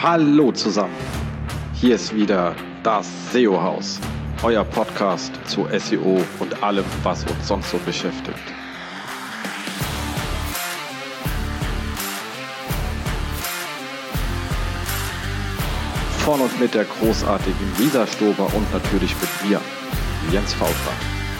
Hallo zusammen, hier ist wieder das SEO-Haus, euer Podcast zu SEO und allem, was uns sonst so beschäftigt. Von und mit der großartigen Lisa Stober und natürlich mit mir, Jens Faultrat.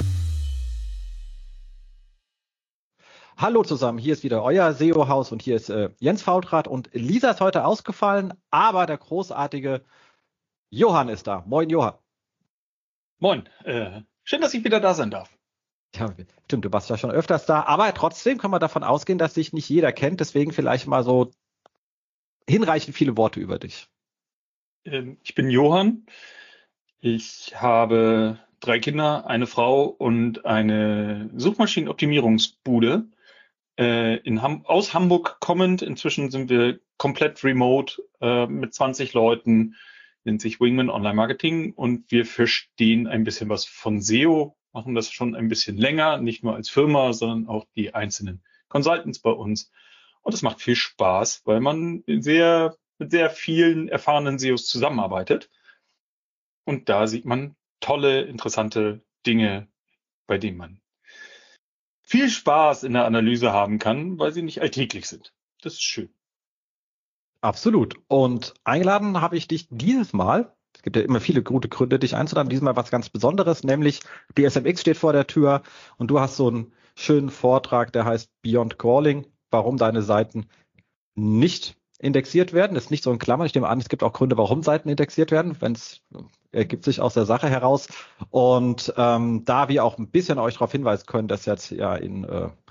Hallo zusammen, hier ist wieder euer SEO-Haus und hier ist Jens Faultrat und Lisa ist heute ausgefallen, aber der großartige Johann ist da. Moin Johann. Moin, schön, dass ich wieder da sein darf. Ja, stimmt, du warst ja schon öfters da, aber trotzdem kann man davon ausgehen, dass dich nicht jeder kennt, deswegen vielleicht mal so hinreichend viele Worte über dich. Ich bin Johann, ich habe 3 Kinder, eine Frau und eine Suchmaschinenoptimierungsbude aus Hamburg kommend. Inzwischen sind wir komplett remote mit 20 Leuten, nennt sich Wingman Online Marketing und wir verstehen ein bisschen was von SEO, machen das schon ein bisschen länger, nicht nur als Firma, sondern auch die einzelnen Consultants bei uns. Und es macht viel Spaß, weil man mit sehr vielen erfahrenen SEOs zusammenarbeitet. Und da sieht man tolle, interessante Dinge, bei denen man viel Spaß in der Analyse haben kann, weil sie nicht alltäglich sind. Das ist schön. Absolut. Und eingeladen habe ich dich dieses Mal, es gibt ja immer viele gute Gründe, dich einzuladen, diesmal was ganz Besonderes, nämlich die SMX steht vor der Tür und du hast so einen schönen Vortrag, der heißt Beyond Crawling, warum deine Seiten nicht indexiert werden. Das ist nicht so in Klammern. Ich nehme an, es gibt auch Gründe, warum Seiten indexiert werden, wenn es ergibt sich aus der Sache heraus. Und da wir auch ein bisschen euch darauf hinweisen können, dass jetzt ja in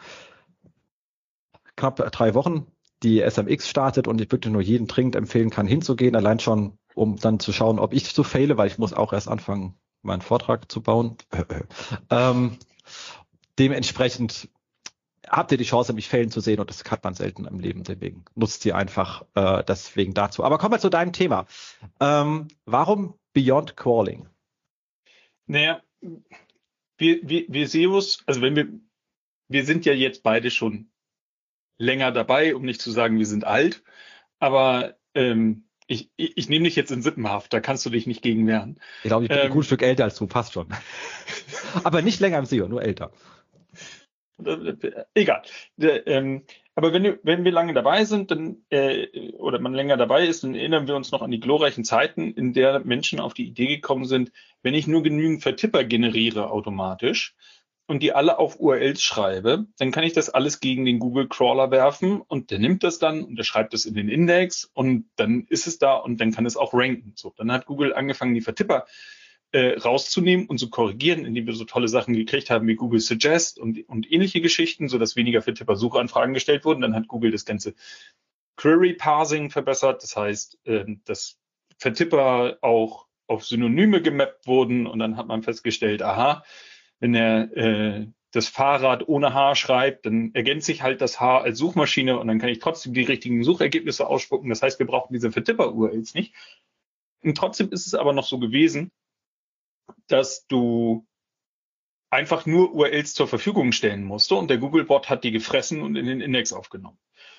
knapp 3 Wochen die SMX startet und ich wirklich nur jeden dringend empfehlen kann, hinzugehen, allein schon, um dann zu schauen, ob ich so fehle, weil ich muss auch erst anfangen, meinen Vortrag zu bauen. Dementsprechend habt ihr die Chance, mich failen zu sehen und das hat man selten im Leben, deswegen nutzt sie einfach deswegen dazu. Aber kommen wir zu deinem Thema. Warum Beyond Crawling? Naja, wir SEOs, also wir sind ja jetzt beide schon länger dabei, um nicht zu sagen, wir sind alt, aber ich nehme dich jetzt in Sippenhaft, da kannst du dich nicht gegen wehren. Ich glaube, ich bin ein gutes Stück älter als du, passt schon. Aber nicht länger im SEO, nur älter. Egal. Aber wenn wir lange dabei sind, dann oder man länger dabei ist, dann erinnern wir uns noch an die glorreichen Zeiten, in der Menschen auf die Idee gekommen sind, wenn ich nur genügend Vertipper generiere automatisch und die alle auf URLs schreibe, dann kann ich das alles gegen den Google Crawler werfen und der nimmt das dann und der schreibt es in den Index und dann ist es da und dann kann es auch ranken. So, dann hat Google angefangen, die Vertipper rauszunehmen und zu korrigieren, indem wir so tolle Sachen gekriegt haben wie Google Suggest und ähnliche Geschichten, sodass weniger Vertipper-Suchanfragen gestellt wurden. Dann hat Google das ganze Query-Parsing verbessert. Das heißt, dass Vertipper auch auf Synonyme gemappt wurden und dann hat man festgestellt, aha, wenn er das Fahrrad ohne H schreibt, dann ergänzt sich halt das H als Suchmaschine und dann kann ich trotzdem die richtigen Suchergebnisse ausspucken. Das heißt, wir brauchen diese Vertipper-URLs nicht. Und trotzdem ist es aber noch so gewesen, dass du einfach nur URLs zur Verfügung stellen musste und der Googlebot hat die gefressen und in den Index aufgenommen.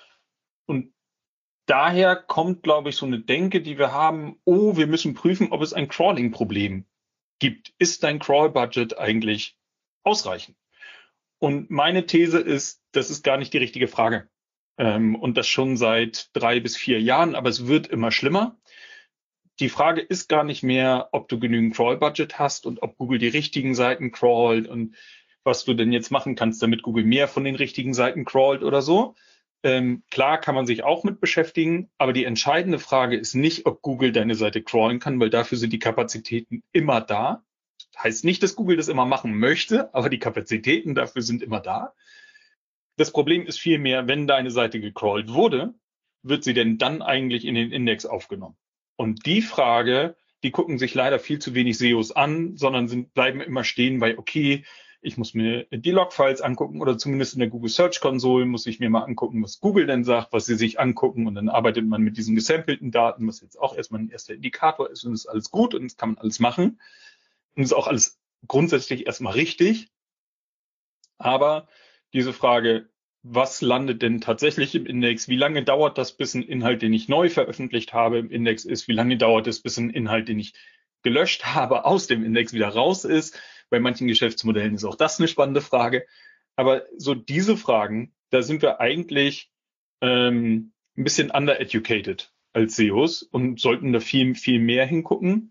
Und daher kommt, glaube ich, so eine Denke, die wir haben, wir müssen prüfen, ob es ein Crawling-Problem gibt. Ist dein Crawl-Budget eigentlich ausreichend? Und meine These ist, das ist gar nicht die richtige Frage. Und das schon seit 3 bis 4 Jahren, aber es wird immer schlimmer. Die Frage ist gar nicht mehr, ob du genügend Crawl-Budget hast und ob Google die richtigen Seiten crawlt und was du denn jetzt machen kannst, damit Google mehr von den richtigen Seiten crawlt oder so. Klar kann man sich auch mit beschäftigen, aber die entscheidende Frage ist nicht, ob Google deine Seite crawlen kann, weil dafür sind die Kapazitäten immer da. Heißt nicht, dass Google das immer machen möchte, aber die Kapazitäten dafür sind immer da. Das Problem ist vielmehr, wenn deine Seite gecrawlt wurde, wird sie denn dann eigentlich in den Index aufgenommen? Und die Frage, die gucken sich leider viel zu wenig SEOs an, sondern bleiben immer stehen bei, okay, ich muss mir die Logfiles angucken oder zumindest in der Google Search Console muss ich mir mal angucken, was Google denn sagt, was sie sich angucken und dann arbeitet man mit diesen gesampelten Daten, was jetzt auch erstmal ein erster Indikator ist und ist alles gut und das kann man alles machen und ist auch alles grundsätzlich erstmal richtig. Aber diese Frage, was landet denn tatsächlich im Index? Wie lange dauert das, bis ein Inhalt, den ich neu veröffentlicht habe, im Index ist? Wie lange dauert es, bis ein Inhalt, den ich gelöscht habe, aus dem Index wieder raus ist? Bei manchen Geschäftsmodellen ist auch das eine spannende Frage. Aber so diese Fragen, da sind wir eigentlich ein bisschen undereducated als SEOs und sollten da viel, viel mehr hingucken,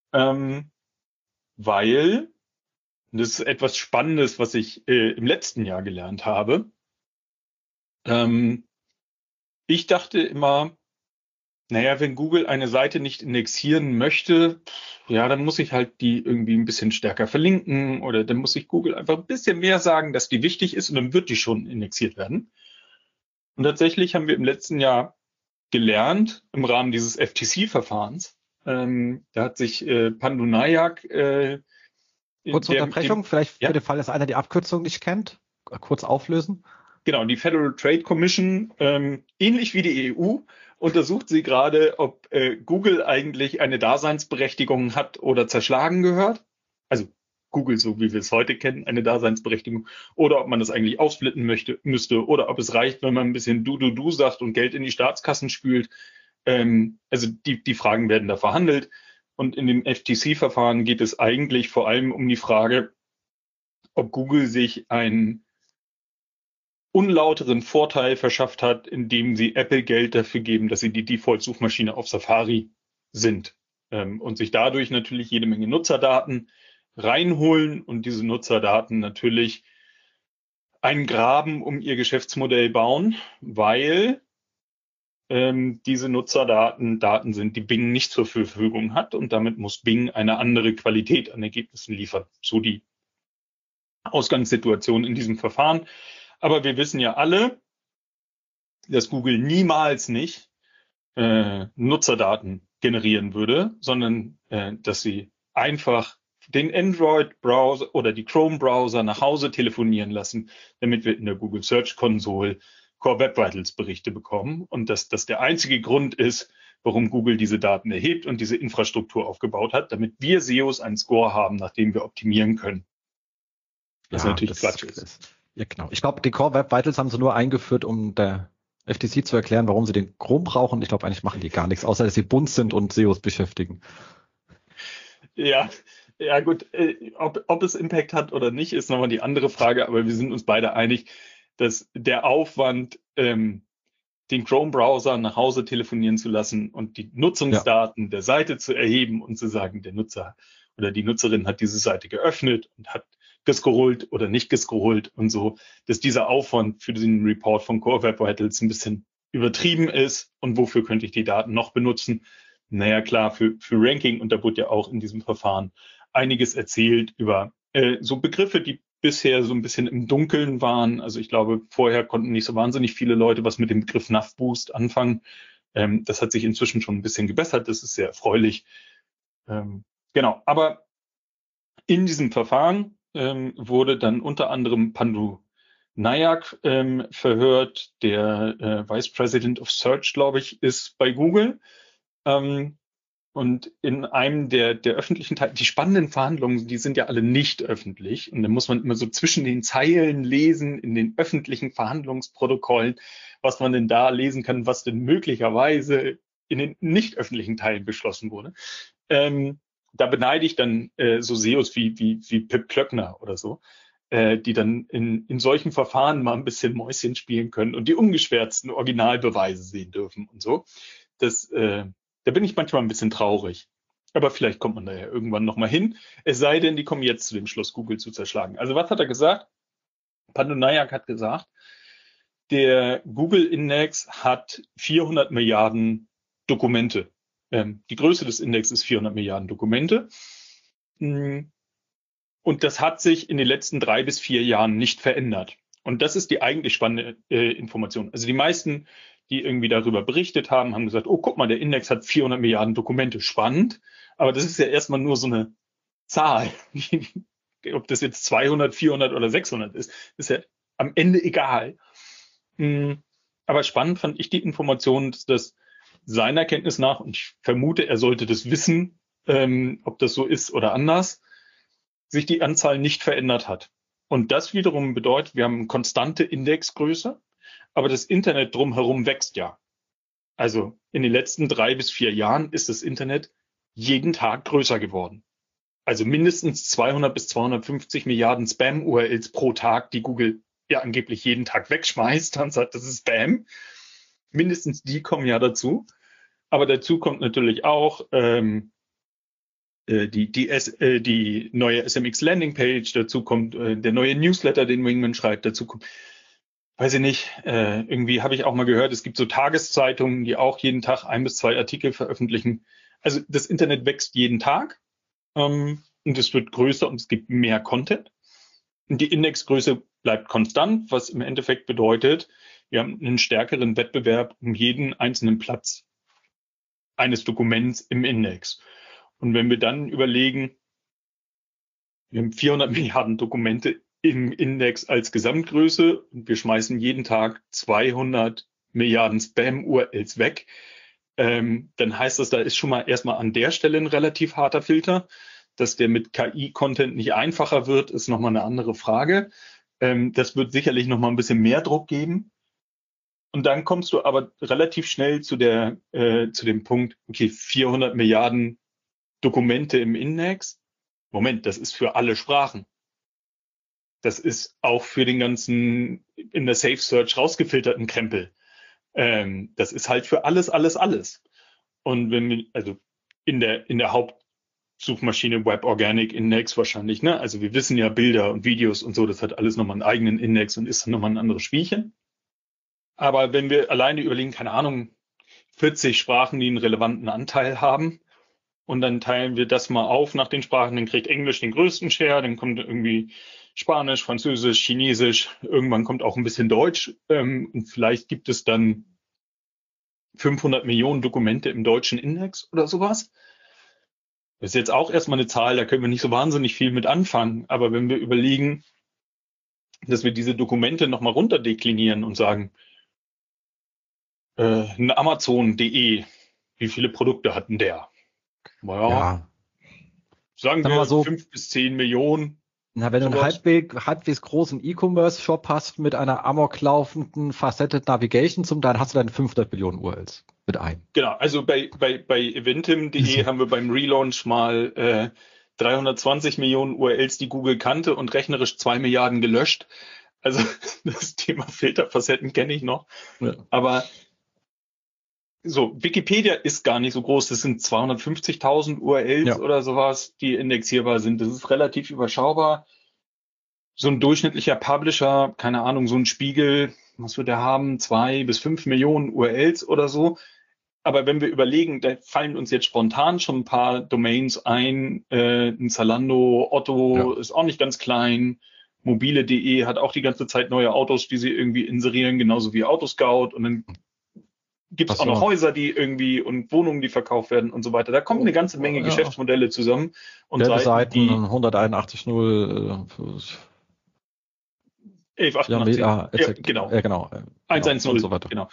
weil das ist etwas Spannendes, was ich im letzten Jahr gelernt habe. Ich dachte immer, naja, wenn Google eine Seite nicht indexieren möchte, ja, dann muss ich halt die irgendwie ein bisschen stärker verlinken oder dann muss ich Google einfach ein bisschen mehr sagen, dass die wichtig ist und dann wird die schon indexiert werden. Und tatsächlich haben wir im letzten Jahr gelernt, im Rahmen dieses FTC-Verfahrens, da hat sich Pandu Nayak Kurze Unterbrechung, vielleicht für den Fall, dass einer die Abkürzung nicht kennt, kurz auflösen. Genau, die Federal Trade Commission, ähnlich wie die EU, untersucht sie gerade, ob Google eigentlich eine Daseinsberechtigung hat oder zerschlagen gehört. Also Google, so wie wir es heute kennen, eine Daseinsberechtigung. Oder ob man das eigentlich aufsplitten müsste. Oder ob es reicht, wenn man ein bisschen Du sagt und Geld in die Staatskassen spült. Also die Fragen werden da verhandelt. Und in dem FTC-Verfahren geht es eigentlich vor allem um die Frage, ob Google sich einen unlauteren Vorteil verschafft hat, indem sie Apple Geld dafür geben, dass sie die Default-Suchmaschine auf Safari sind. Und sich dadurch natürlich jede Menge Nutzerdaten reinholen und diese Nutzerdaten natürlich einen Graben um ihr Geschäftsmodell bauen, weil diese Nutzerdaten Daten sind, die Bing nicht zur Verfügung hat und damit muss Bing eine andere Qualität an Ergebnissen liefern. So die Ausgangssituation in diesem Verfahren. Aber wir wissen ja alle, dass Google niemals nicht Nutzerdaten generieren würde, sondern dass sie einfach den Android-Browser oder die Chrome-Browser nach Hause telefonieren lassen, damit wir in der Google Search Console Core Web Vitals Berichte bekommen und dass das der einzige Grund ist, warum Google diese Daten erhebt und diese Infrastruktur aufgebaut hat, damit wir SEOs einen Score haben, nach dem wir optimieren können. Das natürlich Quatsch ist. Ja, genau. Ich glaube, die Core Web Vitals haben sie nur eingeführt, um der FTC zu erklären, warum sie den Chrome brauchen. Ich glaube, eigentlich machen die gar nichts, außer dass sie bunt sind und SEOs beschäftigen. Ja gut. Ob es Impact hat oder nicht, ist nochmal die andere Frage. Aber wir sind uns beide einig, dass der Aufwand, den Chrome-Browser nach Hause telefonieren zu lassen und die Nutzungsdaten der Seite zu erheben und zu sagen, der Nutzer oder die Nutzerin hat diese Seite geöffnet und hat gescrollt oder nicht gescrollt und so, dass dieser Aufwand für diesen Report von Core Web Vitals ein bisschen übertrieben ist. Und wofür könnte ich die Daten noch benutzen? Naja, klar, für Ranking. Und da wurde ja auch in diesem Verfahren einiges erzählt über so Begriffe, die bisher so ein bisschen im Dunkeln waren. Also ich glaube, vorher konnten nicht so wahnsinnig viele Leute was mit dem Begriff NAV-Boost anfangen. Das hat sich inzwischen schon ein bisschen gebessert. Das ist sehr erfreulich. Genau, aber in diesem Verfahren wurde dann unter anderem Pandu Nayak verhört, der Vice President of Search, glaube ich, ist bei Google. Und in einem der öffentlichen Teile, die spannenden Verhandlungen, die sind ja alle nicht öffentlich. Und dann muss man immer so zwischen den Zeilen lesen, in den öffentlichen Verhandlungsprotokollen, was man denn da lesen kann, was denn möglicherweise in den nicht öffentlichen Teilen beschlossen wurde. Da beneide ich dann so SEOs wie Pip Klöckner oder so, die dann in solchen Verfahren mal ein bisschen Mäuschen spielen können und die ungeschwärzten Originalbeweise sehen dürfen und so. Da bin ich manchmal ein bisschen traurig. Aber vielleicht kommt man da ja irgendwann nochmal hin. Es sei denn, die kommen jetzt zu dem Schluss, Google zu zerschlagen. Also was hat er gesagt? Pandu Nayak hat gesagt, der Google-Index hat 400 Milliarden Dokumente. Die Größe des Index ist 400 Milliarden Dokumente. Und das hat sich in den letzten 3 bis 4 Jahren nicht verändert. Und das ist die eigentlich spannende Information. Also die meisten, die irgendwie darüber berichtet haben, haben gesagt, oh, guck mal, der Index hat 400 Milliarden Dokumente. Spannend. Aber das ist ja erstmal nur so eine Zahl. Ob das jetzt 200, 400 oder 600 ist, ist ja am Ende egal. Aber spannend fand ich die Information, dass das seiner Kenntnis nach, und ich vermute, er sollte das wissen, ob das so ist oder anders, sich die Anzahl nicht verändert hat. Und das wiederum bedeutet, wir haben konstante Indexgröße, aber das Internet drumherum wächst ja. Also in den letzten 3 bis 4 Jahren ist das Internet jeden Tag größer geworden. Also mindestens 200 bis 250 Milliarden Spam-URLs pro Tag, die Google ja angeblich jeden Tag wegschmeißt und sagt, das ist Spam. Mindestens die kommen ja dazu. Aber dazu kommt natürlich auch die neue SMX Landingpage, dazu kommt der neue Newsletter, den Wingman schreibt, dazu kommt, weiß ich nicht, irgendwie habe ich auch mal gehört, es gibt so Tageszeitungen, die auch jeden Tag 1 bis 2 Artikel veröffentlichen. Also das Internet wächst jeden Tag und es wird größer und es gibt mehr Content. Und die Indexgröße bleibt konstant, was im Endeffekt bedeutet, wir haben einen stärkeren Wettbewerb um jeden einzelnen Platz eines Dokuments im Index. Und wenn wir dann überlegen, wir haben 400 Milliarden Dokumente im Index als Gesamtgröße und wir schmeißen jeden Tag 200 Milliarden Spam-URLs weg, dann heißt das, da ist schon mal erstmal an der Stelle ein relativ harter Filter. Dass der mit KI-Content nicht einfacher wird, ist nochmal eine andere Frage. Das wird sicherlich nochmal ein bisschen mehr Druck geben. Und dann kommst du aber relativ schnell zu dem Punkt, okay, 400 Milliarden Dokumente im Index. Moment, das ist für alle Sprachen. Das ist auch für den ganzen in der Safe Search rausgefilterten Krempel. Das ist halt für alles. Und wenn wir, also in der Hauptsuchmaschine Web Organic Index wahrscheinlich, ne? Also wir wissen ja Bilder und Videos und so, das hat alles nochmal einen eigenen Index und ist dann nochmal ein anderes Spielchen. Aber wenn wir alleine überlegen, keine Ahnung, 40 Sprachen, die einen relevanten Anteil haben, und dann teilen wir das mal auf nach den Sprachen, dann kriegt Englisch den größten Share, dann kommt irgendwie Spanisch, Französisch, Chinesisch, irgendwann kommt auch ein bisschen Deutsch und vielleicht gibt es dann 500 Millionen Dokumente im deutschen Index oder sowas. Das ist jetzt auch erstmal eine Zahl, da können wir nicht so wahnsinnig viel mit anfangen, aber wenn wir überlegen, dass wir diese Dokumente nochmal runterdeklinieren und sagen, ein Amazon.de, wie viele Produkte hat denn der? Ja. Sagen wir so 5 bis 10 Millionen. Na, wenn du einen halbwegs großen E-Commerce-Shop hast mit einer amoklaufenden Faceted Navigation dann hast du deine 500 Millionen URLs mit ein. Genau, also bei eventim.de haben wir beim Relaunch mal 320 Millionen URLs, die Google kannte und rechnerisch 2 Milliarden gelöscht. Also das Thema Filterfacetten kenne ich noch. Ja. Aber so, Wikipedia ist gar nicht so groß. Das sind 250.000 URLs oder sowas, die indexierbar sind. Das ist relativ überschaubar. So ein durchschnittlicher Publisher, keine Ahnung, so ein Spiegel, was wird der haben? 2 bis 5 Millionen URLs oder so. Aber wenn wir überlegen, da fallen uns jetzt spontan schon ein paar Domains ein. Ein Zalando, Otto ist auch nicht ganz klein. Mobile.de hat auch die ganze Zeit neue Autos, die sie irgendwie inserieren, genauso wie Autoscout. Und dann gibt es auch noch Häuser, die irgendwie und Wohnungen, die verkauft werden und so weiter. Da kommt eine ganze Menge Geschäftsmodelle zusammen. Und Seiten die 181.0 1188. Genau. 110 und so weiter. Genau.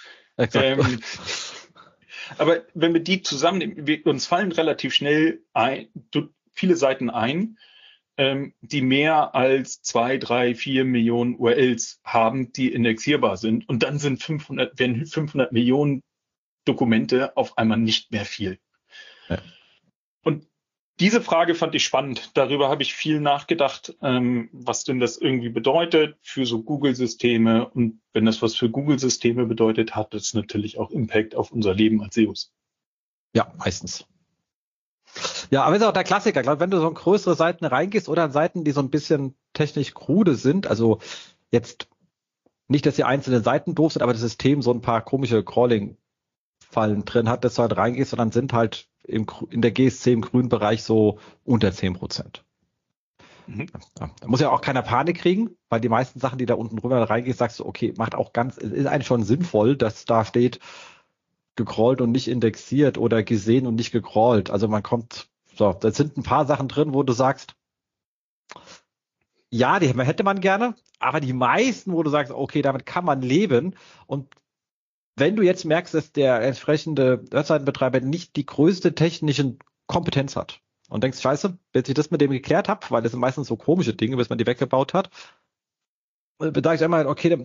Aber wenn wir die zusammennehmen, uns fallen relativ schnell viele Seiten ein, die mehr als 2, 3, 4 Millionen URLs haben, die indexierbar sind. Und dann werden 500 Millionen Dokumente auf einmal nicht mehr viel. Ja. Und diese Frage fand ich spannend. Darüber habe ich viel nachgedacht, was denn das irgendwie bedeutet für so Google-Systeme. Und wenn das was für Google-Systeme bedeutet, hat das natürlich auch Impact auf unser Leben als SEOs. Ja, meistens. Ja, aber das ist auch der Klassiker. Ich glaube, wenn du so in größere Seiten reingehst oder in Seiten, die so ein bisschen technisch krude sind, also jetzt nicht, dass die einzelnen Seiten doof sind, aber das System so ein paar komische Crawling-Fallen drin hat, dass du halt reingehst und dann sind halt in der GSC im grünen Bereich so unter 10%. Mhm. Da muss ja auch keiner Panik kriegen, weil die meisten Sachen, die da unten drüber reingehst, sagst du, okay, ist eigentlich schon sinnvoll, dass da steht, gecrawlt und nicht indexiert oder gesehen und nicht gecrawlt. Also da sind ein paar Sachen drin, wo du sagst, ja, die hätte man gerne, aber die meisten, wo du sagst, okay, damit kann man leben. Und wenn du jetzt merkst, dass der entsprechende Webseitenbetreiber nicht die größte technische Kompetenz hat und denkst, scheiße, bis ich das mit dem geklärt habe, weil das sind meistens so komische Dinge, bis man die weggebaut hat, Da ich einmal, okay,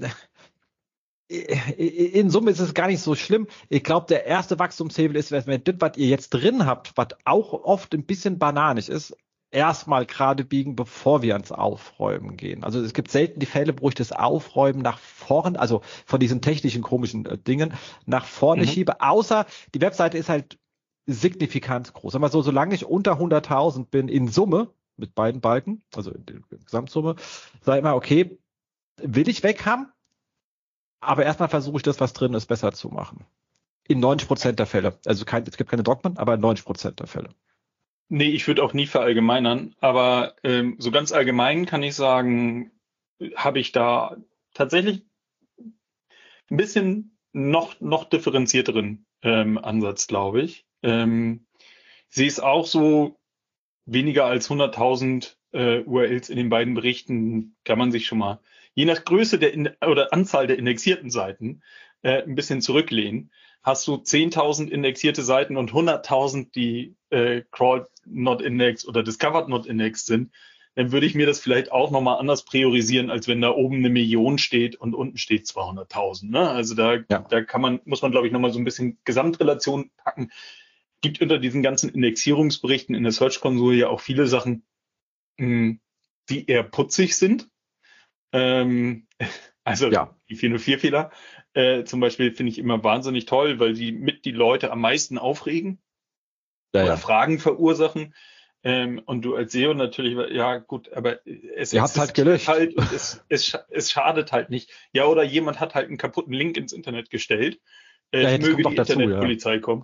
in Summe ist es gar nicht so schlimm. Ich glaube, der erste Wachstumshebel ist, wenn das, was ihr jetzt drin habt, was auch oft ein bisschen bananisch ist, erstmal gerade biegen, bevor wir ans Aufräumen gehen. Also es gibt selten die Fälle, wo ich das Aufräumen nach vorne, also von diesen technischen komischen Dingen, nach vorne schiebe, außer die Webseite ist halt signifikant groß. Aber so, solange ich unter 100.000 bin in Summe, mit beiden Balken, also in der Gesamtsumme, sage ich mal, okay, will ich weg haben? Aber erstmal versuche ich das, was drin ist, besser zu machen. In 90% der Fälle. Also es gibt keine Dogmen, aber in 90% der Fälle. Nee, ich würde auch nie verallgemeinern, aber so ganz allgemein kann ich sagen, habe ich da tatsächlich ein bisschen noch differenzierteren Ansatz, glaube ich. Sie ist auch so weniger als 100.000 URLs in den beiden Berichten, kann man sich schon mal, je nach Größe oder Anzahl der indexierten Seiten, ein bisschen zurücklehnen. Hast du 10.000 indexierte Seiten und 100.000, die crawled not indexed oder discovered not indexed sind, dann würde ich mir das vielleicht auch nochmal anders priorisieren, als wenn da oben 1 Million steht und unten steht 200.000. Ne? Also da muss man, glaube ich, nochmal so ein bisschen Gesamtrelation packen. Gibt unter diesen ganzen Indexierungsberichten in der Search-Konsole ja auch viele Sachen, die eher putzig sind. Also die 404-Fehler zum Beispiel finde ich immer wahnsinnig toll, weil sie mit die Leute am meisten aufregen oder Fragen verursachen. Und du als SEO natürlich, ja gut, aber es ihr habt halt gelöscht. Halt und es schadet halt nicht. Ja, oder jemand hat halt einen kaputten Link ins Internet gestellt. Möge die Internetpolizei kommen.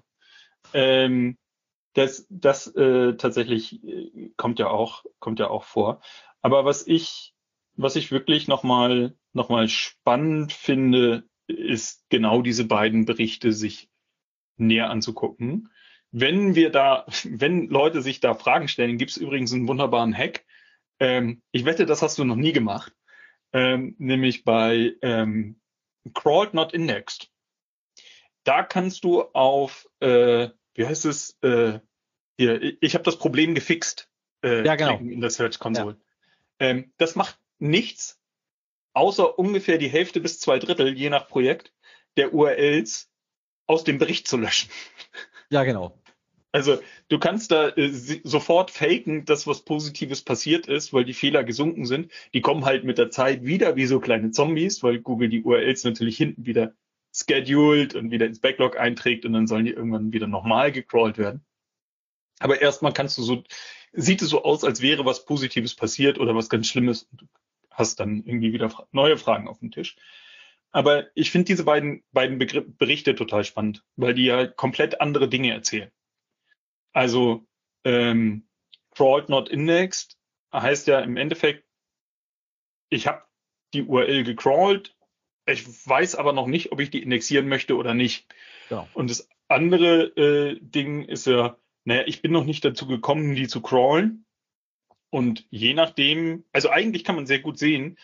Das tatsächlich kommt ja auch vor. Aber was ich wirklich nochmal spannend finde, ist genau diese beiden Berichte sich näher anzugucken. Wenn Leute sich da Fragen stellen, gibt es übrigens einen wunderbaren Hack. Ich wette, das hast du noch nie gemacht. Nämlich bei Crawled Not Indexed. Da kannst du auf, wie heißt es, hier, ich habe das Problem gefixt, klicken in der Search Console. Ja. Das macht nichts, außer ungefähr die Hälfte bis 2/3, je nach Projekt, der URLs aus dem Bericht zu löschen. Ja, genau. Also du kannst da sofort faken, dass was Positives passiert ist, weil die Fehler gesunken sind. Die kommen halt mit der Zeit wieder wie so kleine Zombies, weil Google die URLs natürlich hinten wieder scheduled und wieder ins Backlog einträgt und dann sollen die irgendwann wieder nochmal gecrawlt werden. Aber erstmal sieht es so aus, als wäre was Positives passiert oder was ganz Schlimmes und du hast dann irgendwie wieder neue Fragen auf dem Tisch. Aber ich finde diese beiden Berichte total spannend, weil die ja komplett andere Dinge erzählen. Also crawled not indexed heißt ja im Endeffekt, ich habe die URL gecrawlt, ich weiß aber noch nicht, ob ich die indexieren möchte oder nicht. Ja. Und das andere Ding ist ja, ich bin noch nicht dazu gekommen, die zu crawlen. Und je nachdem, also eigentlich kann man sehr gut sehen,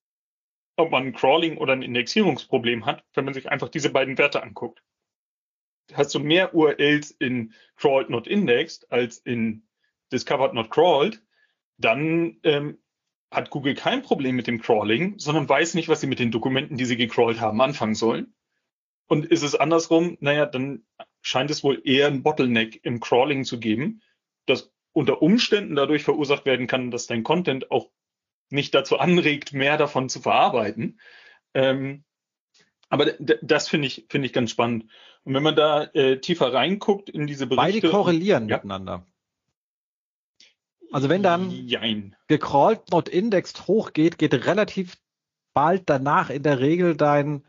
ob man ein Crawling oder ein Indexierungsproblem hat, wenn man sich einfach diese beiden Werte anguckt. Hast du mehr URLs in Crawled Not Indexed als in Discovered Not Crawled, dann hat Google kein Problem mit dem Crawling, sondern weiß nicht, was sie mit den Dokumenten, die sie gecrawlt haben, anfangen sollen. Und ist es andersrum, dann scheint es wohl eher ein Bottleneck im Crawling zu geben, das unter Umständen dadurch verursacht werden kann, dass dein Content auch nicht dazu anregt, mehr davon zu verarbeiten. Aber das finde ich ganz spannend. Und wenn man da tiefer reinguckt in diese Berichte. Beide korrelieren miteinander. Also wenn dann gecrawled not indexed hochgeht, geht relativ bald danach in der Regel dein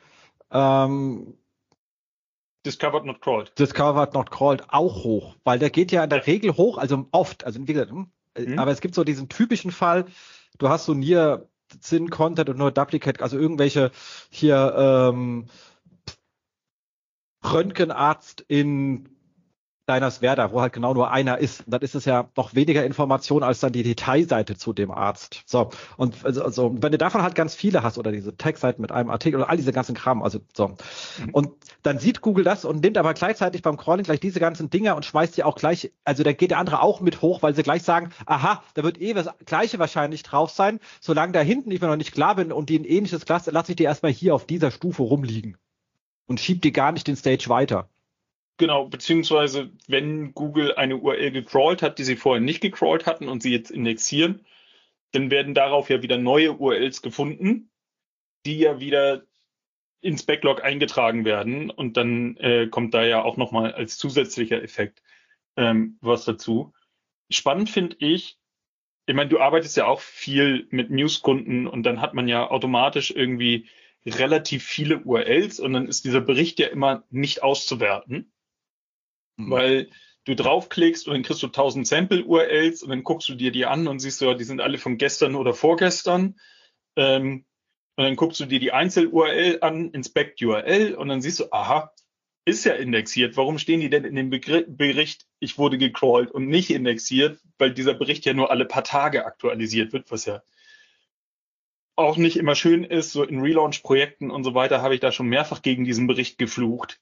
Discovered not crawled auch hoch, weil der geht ja in der Regel hoch, also oft, also wie gesagt, aber es gibt so diesen typischen Fall, du hast so Near Sin Content und nur Duplicate, also irgendwelche hier Röntgenarzt in Diners Werder, wo halt genau nur einer ist. Und dann ist es ja noch weniger Information als dann die Detailseite zu dem Arzt. So. Und also, wenn du davon halt ganz viele hast oder diese Tagseiten mit einem Artikel oder all diese ganzen Kram, also so. Und dann sieht Google das und nimmt aber gleichzeitig beim Crawling gleich diese ganzen Dinger und schmeißt die auch gleich, also da geht der andere auch mit hoch, weil sie gleich sagen, aha, da wird das Gleiche wahrscheinlich drauf sein. Solange da hinten ich mir noch nicht klar bin und die ein ähnliches Cluster, lasse ich die erstmal hier auf dieser Stufe rumliegen und schieb die gar nicht den Stage weiter. Genau, beziehungsweise wenn Google eine URL gecrawlt hat, die sie vorher nicht gecrawlt hatten und sie jetzt indexieren, dann werden darauf ja wieder neue URLs gefunden, die ja wieder ins Backlog eingetragen werden und dann kommt da ja auch nochmal als zusätzlicher Effekt was dazu. Spannend finde ich meine, du arbeitest ja auch viel mit Newskunden und dann hat man ja automatisch irgendwie relativ viele URLs und dann ist dieser Bericht ja immer nicht auszuwerten. Weil du draufklickst und dann kriegst du 1000 Sample-URLs und dann guckst du dir die an und siehst so, ja, die sind alle von gestern oder vorgestern. Und dann guckst du dir die Einzel-URL an, Inspect URL und dann siehst du, aha, ist ja indexiert. Warum stehen die denn in dem Bericht, ich wurde gecrawlt und nicht indexiert? Weil dieser Bericht ja nur alle paar Tage aktualisiert wird, was ja auch nicht immer schön ist. So in Relaunch-Projekten und so weiter habe ich da schon mehrfach gegen diesen Bericht geflucht.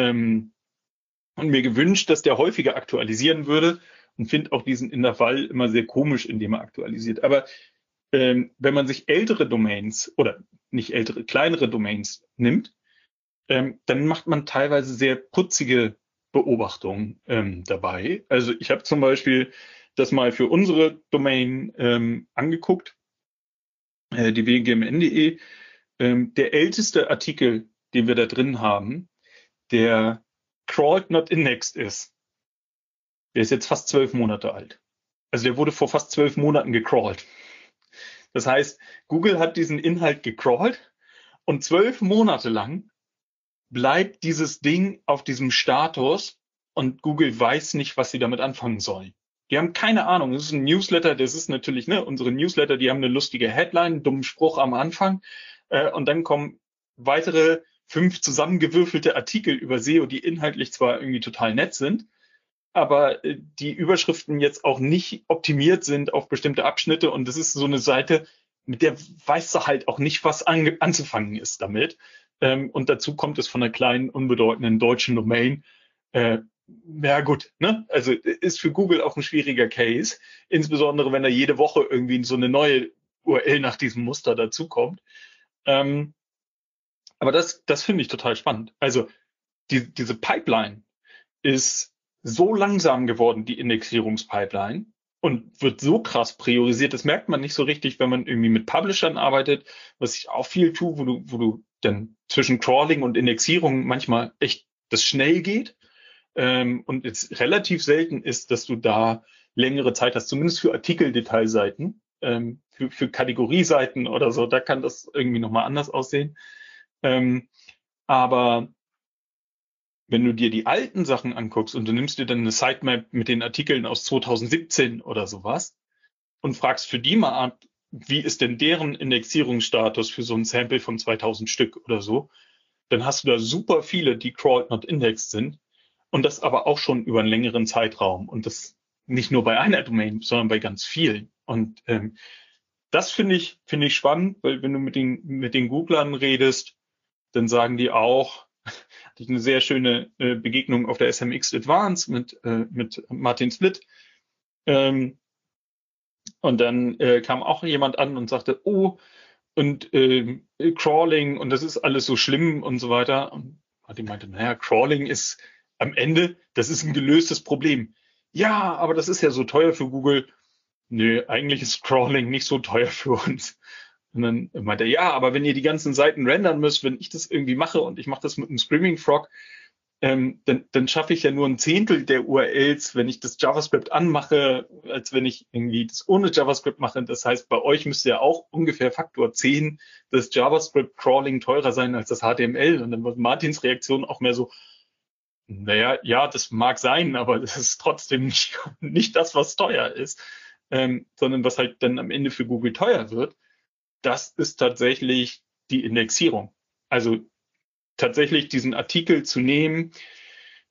Und mir gewünscht, dass der häufiger aktualisieren würde und finde auch diesen Intervall immer sehr komisch, indem er aktualisiert. Aber wenn man sich ältere Domains oder nicht ältere, kleinere Domains nimmt, dann macht man teilweise sehr putzige Beobachtungen dabei. Also ich habe zum Beispiel das mal für unsere Domain angeguckt, die wgmn.de. Der älteste Artikel, den wir da drin haben, der crawled not indexed ist. Der ist jetzt fast 12 Monate alt. Also der wurde vor fast 12 Monaten gecrawlt. Das heißt, Google hat diesen Inhalt gecrawlt und 12 Monate lang bleibt dieses Ding auf diesem Status und Google weiß nicht, was sie damit anfangen sollen. Die haben keine Ahnung. Das ist ein Newsletter, das ist natürlich, unsere Newsletter, die haben eine lustige Headline, einen dummen Spruch am Anfang und dann kommen weitere 5 zusammengewürfelte Artikel über SEO, die inhaltlich zwar irgendwie total nett sind, aber die Überschriften jetzt auch nicht optimiert sind auf bestimmte Abschnitte und das ist so eine Seite, mit der weißt du halt auch nicht, was anzufangen ist damit. Und dazu kommt es von einer kleinen, unbedeutenden deutschen Domain. Ja gut, ne? Also ist für Google auch ein schwieriger Case, insbesondere wenn da jede Woche irgendwie so eine neue URL nach diesem Muster dazukommt. Aber das finde ich total spannend. Also diese Pipeline ist so langsam geworden, die Indexierungspipeline, und wird so krass priorisiert. Das merkt man nicht so richtig, wenn man irgendwie mit Publishern arbeitet, was ich auch viel tue, wo du dann zwischen Crawling und Indexierung manchmal echt das schnell geht. Und jetzt relativ selten ist, dass du da längere Zeit hast, zumindest für Artikeldetailseiten, für Kategorieseiten oder so, da kann das irgendwie nochmal anders aussehen. Aber wenn du dir die alten Sachen anguckst und du nimmst dir dann eine Sitemap mit den Artikeln aus 2017 oder sowas und fragst für die mal ab, wie ist denn deren Indexierungsstatus für so ein Sample von 2000 Stück oder so, dann hast du da super viele, die crawled not indexed sind und das aber auch schon über einen längeren Zeitraum und das nicht nur bei einer Domain, sondern bei ganz vielen. Und das finde ich spannend, weil wenn du mit den Googlern redest, dann sagen die auch, hatte ich eine sehr schöne Begegnung auf der SMX Advance mit Martin Splitt. Und dann kam auch jemand an und sagte, oh, und Crawling und das ist alles so schlimm und so weiter. Und Martin meinte, naja, Crawling ist am Ende, das ist ein gelöstes Problem. Ja, aber das ist ja so teuer für Google. Nö, eigentlich ist Crawling nicht so teuer für uns. Und dann meinte er, ja, aber wenn ihr die ganzen Seiten rendern müsst, wenn ich das irgendwie mache und ich mache das mit einem Screaming Frog, dann schaffe ich ja nur ein Zehntel der URLs, wenn ich das JavaScript anmache, als wenn ich irgendwie das ohne JavaScript mache. Das heißt, bei euch müsste ja auch ungefähr Faktor 10 das JavaScript-Crawling teurer sein als das HTML. Und dann war Martins Reaktion auch mehr so, naja, ja, das mag sein, aber das ist trotzdem nicht das, was teuer ist, sondern was halt dann am Ende für Google teuer wird. Das ist tatsächlich die Indexierung. Also tatsächlich diesen Artikel zu nehmen,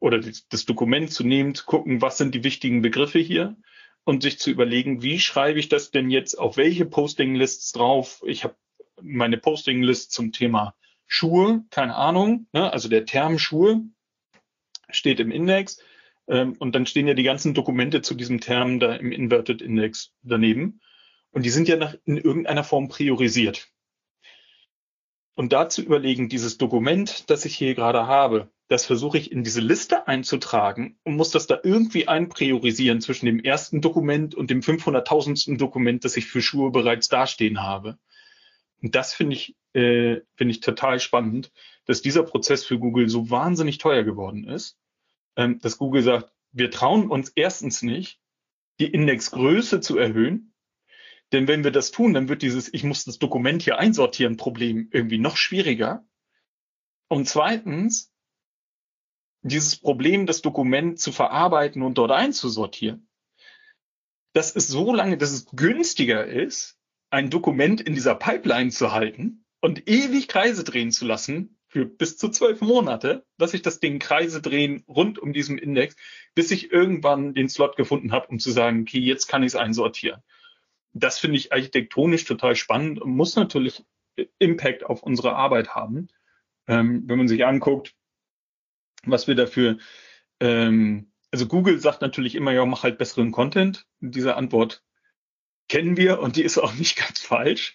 oder das Dokument zu nehmen, zu gucken, was sind die wichtigen Begriffe hier und sich zu überlegen, wie schreibe ich das denn jetzt auf welche Posting-Lists drauf? Ich habe meine Posting-List zum Thema Schuhe, keine Ahnung, ne? Also der Term Schuhe steht im Index und dann stehen ja die ganzen Dokumente zu diesem Term da im Inverted Index daneben und die sind ja in irgendeiner Form priorisiert. Und dazu überlegen, dieses Dokument, das ich hier gerade habe, das versuche ich in diese Liste einzutragen und muss das da irgendwie einpriorisieren zwischen dem ersten Dokument und dem 500.000. Dokument, das ich für Schuhe bereits dastehen habe. Und das finde ich total spannend, dass dieser Prozess für Google so wahnsinnig teuer geworden ist, dass Google sagt, wir trauen uns erstens nicht, die Indexgröße zu erhöhen. Denn wenn wir das tun, dann wird ich muss das Dokument hier einsortieren, Problem irgendwie noch schwieriger. Und zweitens, dieses Problem, das Dokument zu verarbeiten und dort einzusortieren, dass es günstiger ist, ein Dokument in dieser Pipeline zu halten und ewig Kreise drehen zu lassen für bis zu 12 Monate, dass ich das Ding Kreise drehen rund um diesen Index, bis ich irgendwann den Slot gefunden habe, um zu sagen, okay, jetzt kann ich es einsortieren. Das finde ich architektonisch total spannend und muss natürlich Impact auf unsere Arbeit haben. Wenn man sich anguckt, was wir dafür, also Google sagt natürlich immer, ja, mach halt besseren Content. Diese Antwort kennen wir und die ist auch nicht ganz falsch.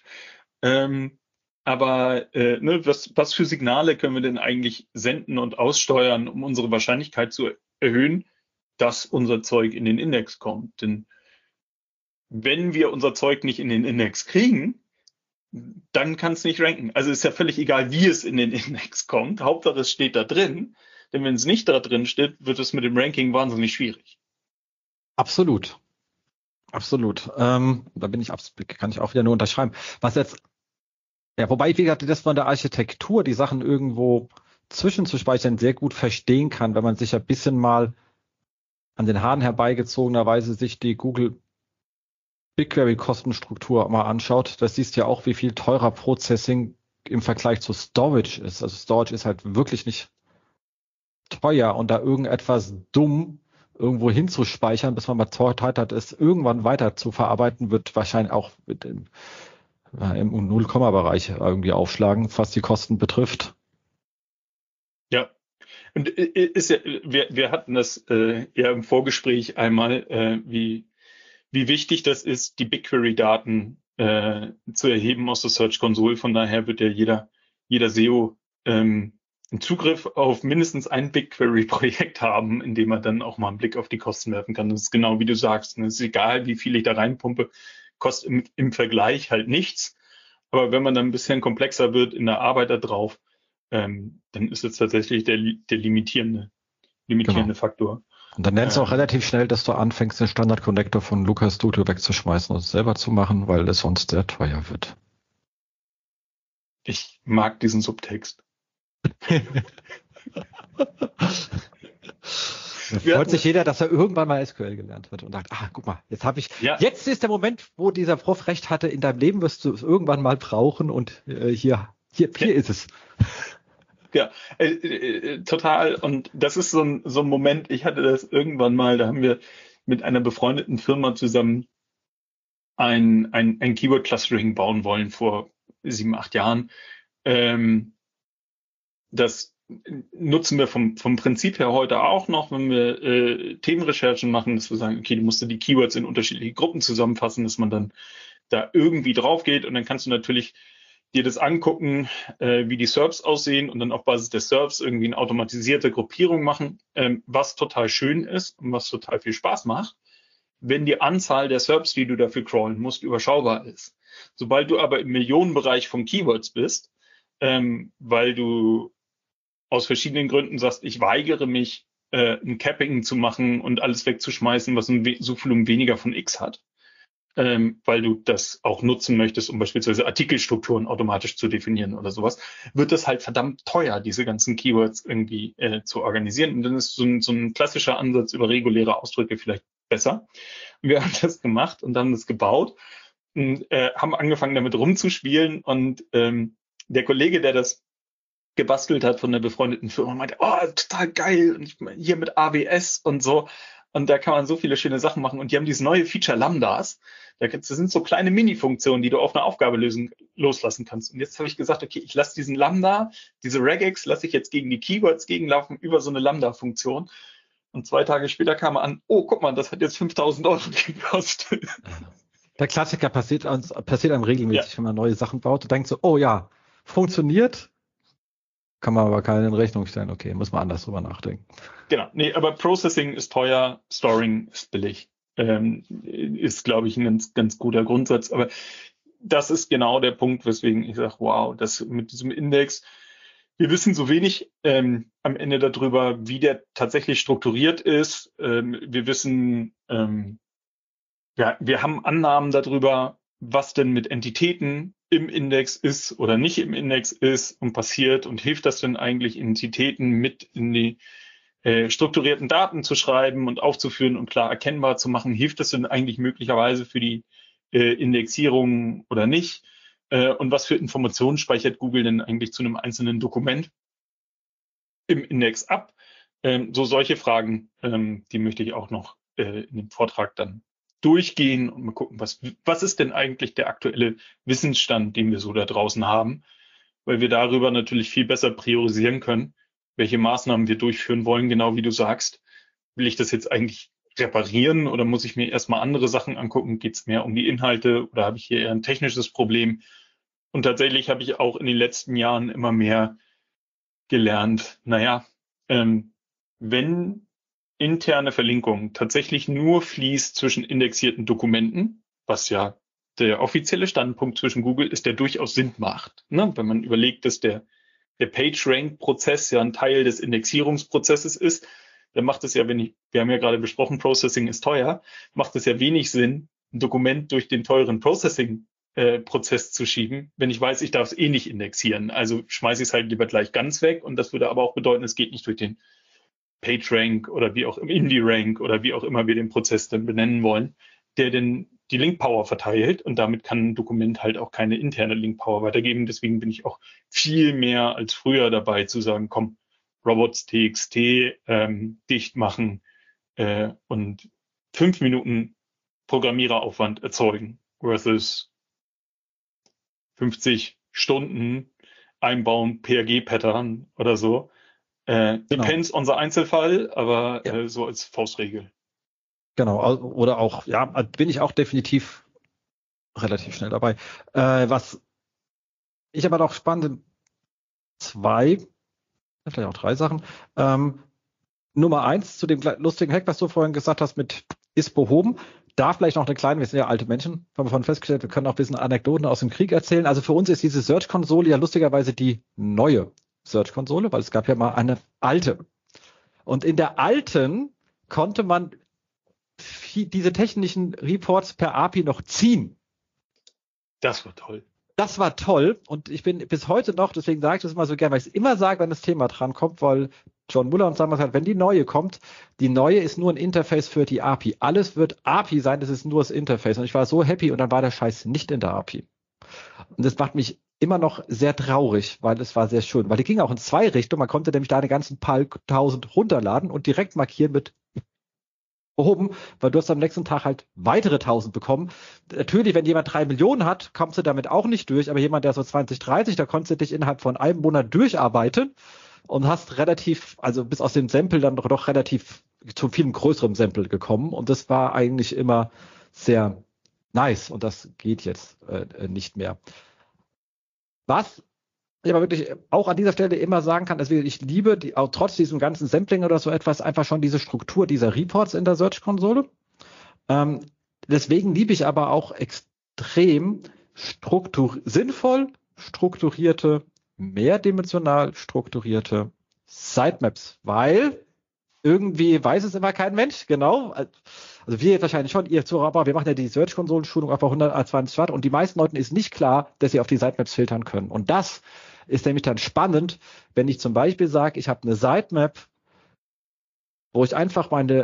Aber was für Signale können wir denn eigentlich senden und aussteuern, um unsere Wahrscheinlichkeit zu erhöhen, dass unser Zeug in den Index kommt? Denn wenn wir unser Zeug nicht in den Index kriegen, dann kann es nicht ranken. Also ist ja völlig egal, wie es in den Index kommt. Hauptsache, es steht da drin. Denn wenn es nicht da drin steht, wird es mit dem Ranking wahnsinnig schwierig. Absolut. Absolut. Da kann ich auch wieder nur unterschreiben. Was jetzt, ja, wobei ich, wie gesagt, das von der Architektur, die Sachen irgendwo zwischenzuspeichern, sehr gut verstehen kann, wenn man sich ein bisschen mal an den Haaren herbeigezogenerweise sich die Google BigQuery-Kostenstruktur mal anschaut. Das siehst ja auch, wie viel teurer Processing im Vergleich zu Storage ist. Also Storage ist halt wirklich nicht teuer und da irgendetwas dumm irgendwo hinzuspeichern, bis man mal Zeit hat, es irgendwann weiter zu verarbeiten, wird wahrscheinlich auch im Null-Komma-Bereich irgendwie aufschlagen, was die Kosten betrifft. Ja, und wir hatten das ja im Vorgespräch einmal, wie wichtig das ist, die BigQuery-Daten zu erheben aus der Search Console. Von daher wird ja jeder SEO einen Zugriff auf mindestens ein BigQuery-Projekt haben, in dem er dann auch mal einen Blick auf die Kosten werfen kann. Das ist genau wie du sagst. Es ist egal, wie viel ich da reinpumpe, kostet im Vergleich halt nichts. Aber wenn man dann ein bisschen komplexer wird in der Arbeit da drauf, dann ist es tatsächlich der limitierende Faktor. Und dann lernst du auch relativ schnell, dass du anfängst, den Standard-Connector von Looker Studio wegzuschmeißen und es selber zu machen, weil es sonst sehr teuer wird. Ich mag diesen Subtext. Freut sich jeder, dass er irgendwann mal SQL gelernt hat und sagt, guck mal, jetzt ist der Moment, wo dieser Prof recht hatte, in deinem Leben wirst du es irgendwann mal brauchen und hier ist es. Ja, total. Und das ist so ein Moment, ich hatte das irgendwann mal, da haben wir mit einer befreundeten Firma zusammen ein Keyword-Clustering bauen wollen vor 7, 8 Jahren. Das nutzen wir vom Prinzip her heute auch noch, wenn wir Themenrecherchen machen, dass wir sagen, okay, du musst die Keywords in unterschiedliche Gruppen zusammenfassen, dass man dann da irgendwie drauf geht und dann kannst du natürlich dir das angucken, wie die SERPs aussehen und dann auf Basis der SERPs irgendwie eine automatisierte Gruppierung machen, was total schön ist und was total viel Spaß macht, wenn die Anzahl der SERPs, die du dafür crawlen musst, überschaubar ist. Sobald du aber im Millionenbereich von Keywords bist, weil du aus verschiedenen Gründen sagst, ich weigere mich, ein Capping zu machen und alles wegzuschmeißen, was so viel weniger von X hat, weil du das auch nutzen möchtest, um beispielsweise Artikelstrukturen automatisch zu definieren oder sowas, wird das halt verdammt teuer, diese ganzen Keywords irgendwie zu organisieren. Und dann ist so ein klassischer Ansatz über reguläre Ausdrücke vielleicht besser. Wir haben das gemacht und haben das gebaut und haben angefangen damit rumzuspielen und der Kollege, der das gebastelt hat von einer befreundeten Firma und meinte, oh, total geil, und hier mit AWS und so. Und da kann man so viele schöne Sachen machen. Und die haben dieses neue Feature Lambdas. Das sind so kleine Mini-Funktionen, die du auf eine Aufgabe loslassen kannst. Und jetzt habe ich gesagt, okay, ich lasse diesen Lambda, diese Regex, lasse ich jetzt gegen die Keywords gegenlaufen über so eine Lambda-Funktion. Und 2 Tage später kam er an, oh, guck mal, das hat jetzt 5.000 € gekostet. Der Klassiker passiert einem regelmäßig, wenn man neue Sachen baut. Du denkst so, oh ja, funktioniert, kann man aber keinen in Rechnung stellen. Okay, muss man anders drüber nachdenken. Genau, nee, aber Processing ist teuer, Storing ist billig. Ist, glaube ich, ein ganz, ganz guter Grundsatz. Aber das ist genau der Punkt, weswegen ich sage, wow, das mit diesem Index, wir wissen so wenig am Ende darüber, wie der tatsächlich strukturiert ist. Wir wissen, wir haben Annahmen darüber, was denn mit Entitäten im Index ist oder nicht im Index ist und passiert, und hilft das denn eigentlich, Entitäten mit in die strukturierten Daten zu schreiben und aufzuführen und klar erkennbar zu machen? Hilft das denn eigentlich möglicherweise für die Indexierung oder nicht? Und was für Informationen speichert Google denn eigentlich zu einem einzelnen Dokument im Index ab? So solche Fragen, die möchte ich auch noch in dem Vortrag dann durchgehen und mal gucken, was ist denn eigentlich der aktuelle Wissensstand, den wir so da draußen haben, weil wir darüber natürlich viel besser priorisieren können, welche Maßnahmen wir durchführen wollen. Genau wie du sagst, will ich das jetzt eigentlich reparieren oder muss ich mir erstmal andere Sachen angucken? Geht es mehr um die Inhalte oder habe ich hier eher ein technisches Problem? Und tatsächlich habe ich auch in den letzten Jahren immer mehr gelernt, wenn interne Verlinkung tatsächlich nur fließt zwischen indexierten Dokumenten, was ja der offizielle Standpunkt zwischen Google ist, der durchaus Sinn macht. Ne? Wenn man überlegt, dass der PageRank-Prozess ja ein Teil des Indexierungsprozesses ist, dann macht es ja, wir haben ja gerade besprochen, Processing ist teuer, macht es ja wenig Sinn, ein Dokument durch den teuren Processing-Prozess zu schieben, wenn ich weiß, ich darf es eh nicht indexieren. Also schmeiße ich es halt lieber gleich ganz weg, und das würde aber auch bedeuten, es geht nicht durch den PageRank oder wie auch im IndieRank oder wie auch immer wir den Prozess dann benennen wollen, der denn die Link-Power verteilt, und damit kann ein Dokument halt auch keine interne Link-Power weitergeben. Deswegen bin ich auch viel mehr als früher dabei zu sagen, komm, robots.txt dicht machen und 5 Minuten Programmiereraufwand erzeugen versus 50 Stunden einbauen, PRG-Pattern oder so. Depends on the Einzelfall, aber so als Faustregel. Genau, oder auch, ja, bin ich auch definitiv relativ schnell dabei. Was ich aber noch spannend, 2, vielleicht auch 3 Sachen. Nummer 1 zu dem lustigen Hack, was du vorhin gesagt hast, mit ist behoben. Da vielleicht noch eine kleine, wir sind ja alte Menschen, haben wir vorhin festgestellt, wir können auch ein bisschen Anekdoten aus dem Krieg erzählen. Also für uns ist diese Search-Konsole ja lustigerweise die neue Search-Konsole, weil es gab ja mal eine alte. Und in der alten konnte man diese technischen Reports per API noch ziehen. Das war toll. Das war toll, und ich bin bis heute noch, deswegen sage ich das immer so gerne, weil ich es immer sage, wenn das Thema dran kommt, weil John Muller uns damals hat, wenn die neue kommt, die neue ist nur ein Interface für die API. Alles wird API sein, das ist nur das Interface. Und ich war so happy, und dann war der Scheiß nicht in der API. Und das macht mich immer noch sehr traurig, weil es war sehr schön. Weil die ging auch in 2 Richtungen. Man konnte nämlich da eine ganzen paar 1000 runterladen und direkt markieren mit behoben, weil du hast am nächsten Tag halt weitere 1000 bekommen. Natürlich, wenn jemand 3 Millionen hat, kommst du damit auch nicht durch, aber jemand, der so 20, 30, da konntest du dich innerhalb von einem Monat durcharbeiten und hast relativ, also bis aus dem Sample dann doch relativ zu viel größerem Sample gekommen, und das war eigentlich immer sehr nice, und das geht jetzt nicht mehr. Was ich aber wirklich auch an dieser Stelle immer sagen kann, also ich liebe auch trotz diesem ganzen Sampling oder so etwas einfach schon diese Struktur dieser Reports in der Search-Konsole. Deswegen liebe ich aber auch extrem sinnvoll strukturierte, mehrdimensional strukturierte Sitemaps, weil irgendwie weiß es immer kein Mensch, genau. Also wir jetzt wahrscheinlich schon, ihr Zuhörer, aber wir machen ja die Search-Konsolen-Schulung auf 120 Watt, und die meisten Leuten ist nicht klar, dass sie auf die Sitemaps filtern können. Und das ist nämlich dann spannend, wenn ich zum Beispiel sage, ich habe eine Sitemap, wo ich einfach meine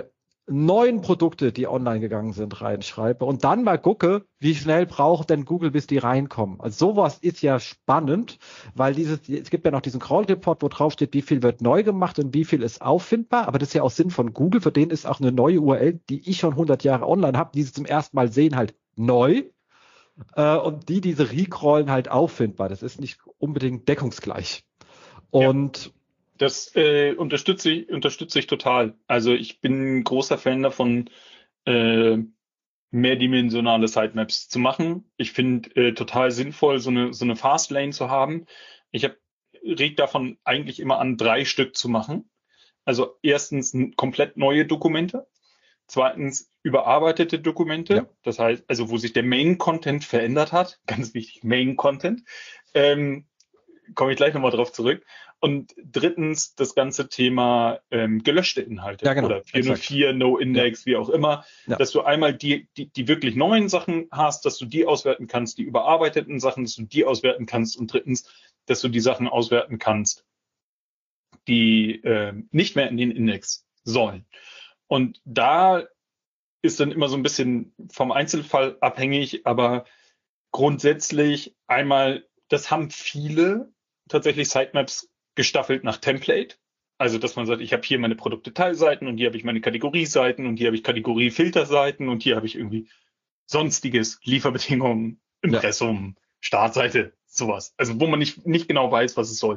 9 Produkte, die online gegangen sind, reinschreibe und dann mal gucke, wie schnell braucht denn Google, bis die reinkommen. Also sowas ist ja spannend, weil es gibt ja noch diesen Crawl-Report, wo drauf steht, wie viel wird neu gemacht und wie viel ist auffindbar, aber das ist ja auch Sinn von Google, für den ist auch eine neue URL, die ich schon 100 Jahre online habe, die sie zum ersten Mal sehen, halt neu und diese recrawlen halt auffindbar. Das ist nicht unbedingt deckungsgleich. Und das unterstütze ich total. Also ich bin ein großer Fan davon, mehrdimensionale Sitemaps zu machen. Ich finde total sinnvoll, so eine Fastlane zu haben. Ich reg davon eigentlich immer an, 3 Stück zu machen. Also erstens komplett neue Dokumente. Zweitens überarbeitete Dokumente. Ja. Das heißt, also wo sich der Main-Content verändert hat. Ganz wichtig, Main-Content. Komme ich gleich nochmal drauf zurück. Und drittens das ganze Thema gelöschte Inhalte, ja, genau, oder 404, exakt. No Index, wie auch immer, dass du einmal die wirklich neuen Sachen hast, dass du die auswerten kannst, die überarbeiteten Sachen, dass du die auswerten kannst und drittens, dass du die Sachen auswerten kannst, die nicht mehr in den Index sollen. Und da ist dann immer so ein bisschen vom Einzelfall abhängig, aber grundsätzlich einmal, das haben viele tatsächlich Sitemaps gestaffelt nach Template. Also, dass man sagt, ich habe hier meine Produktdetailseiten und hier habe ich meine Kategorieseiten und hier habe ich Kategoriefilterseiten und hier habe ich irgendwie sonstiges, Lieferbedingungen, Impressum, Startseite, sowas. Also, wo man nicht genau weiß, was es soll.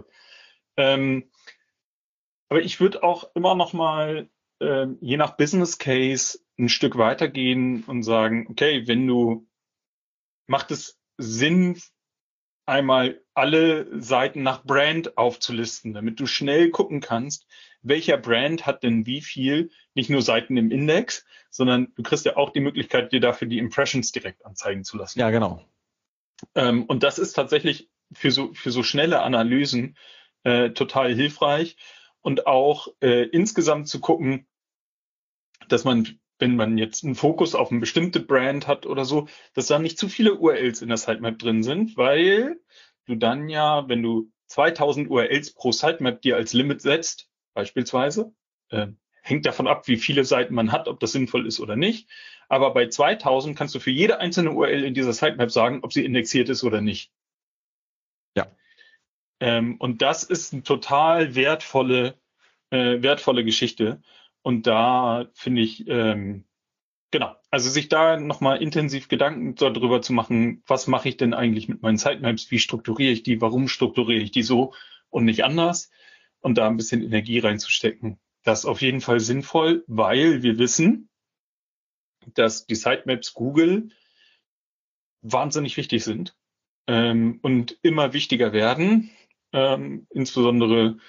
Aber ich würde auch immer noch mal je nach Business Case ein Stück weitergehen und sagen, okay, macht es Sinn, einmal alle Seiten nach Brand aufzulisten, damit du schnell gucken kannst, welcher Brand hat denn wie viel, nicht nur Seiten im Index, sondern du kriegst ja auch die Möglichkeit, dir dafür die Impressions direkt anzeigen zu lassen. Ja, genau. Und das ist tatsächlich für so schnelle Analysen total hilfreich und auch insgesamt zu gucken, dass man, wenn man jetzt einen Fokus auf eine bestimmte Brand hat oder so, dass da nicht zu viele URLs in der Sitemap drin sind, weil du dann ja, wenn du 2000 URLs pro Sitemap dir als Limit setzt, beispielsweise, hängt davon ab, wie viele Seiten man hat, ob das sinnvoll ist oder nicht. Aber bei 2000 kannst du für jede einzelne URL in dieser Sitemap sagen, ob sie indexiert ist oder nicht. Ja. Und das ist eine total wertvolle Geschichte. Und da finde ich, genau, also sich da nochmal intensiv Gedanken darüber zu machen, was mache ich denn eigentlich mit meinen Sitemaps, wie strukturiere ich die, warum strukturiere ich die so und nicht anders und da ein bisschen Energie reinzustecken. Das ist auf jeden Fall sinnvoll, weil wir wissen, dass die Sitemaps Google wahnsinnig wichtig sind und immer wichtiger werden, insbesondere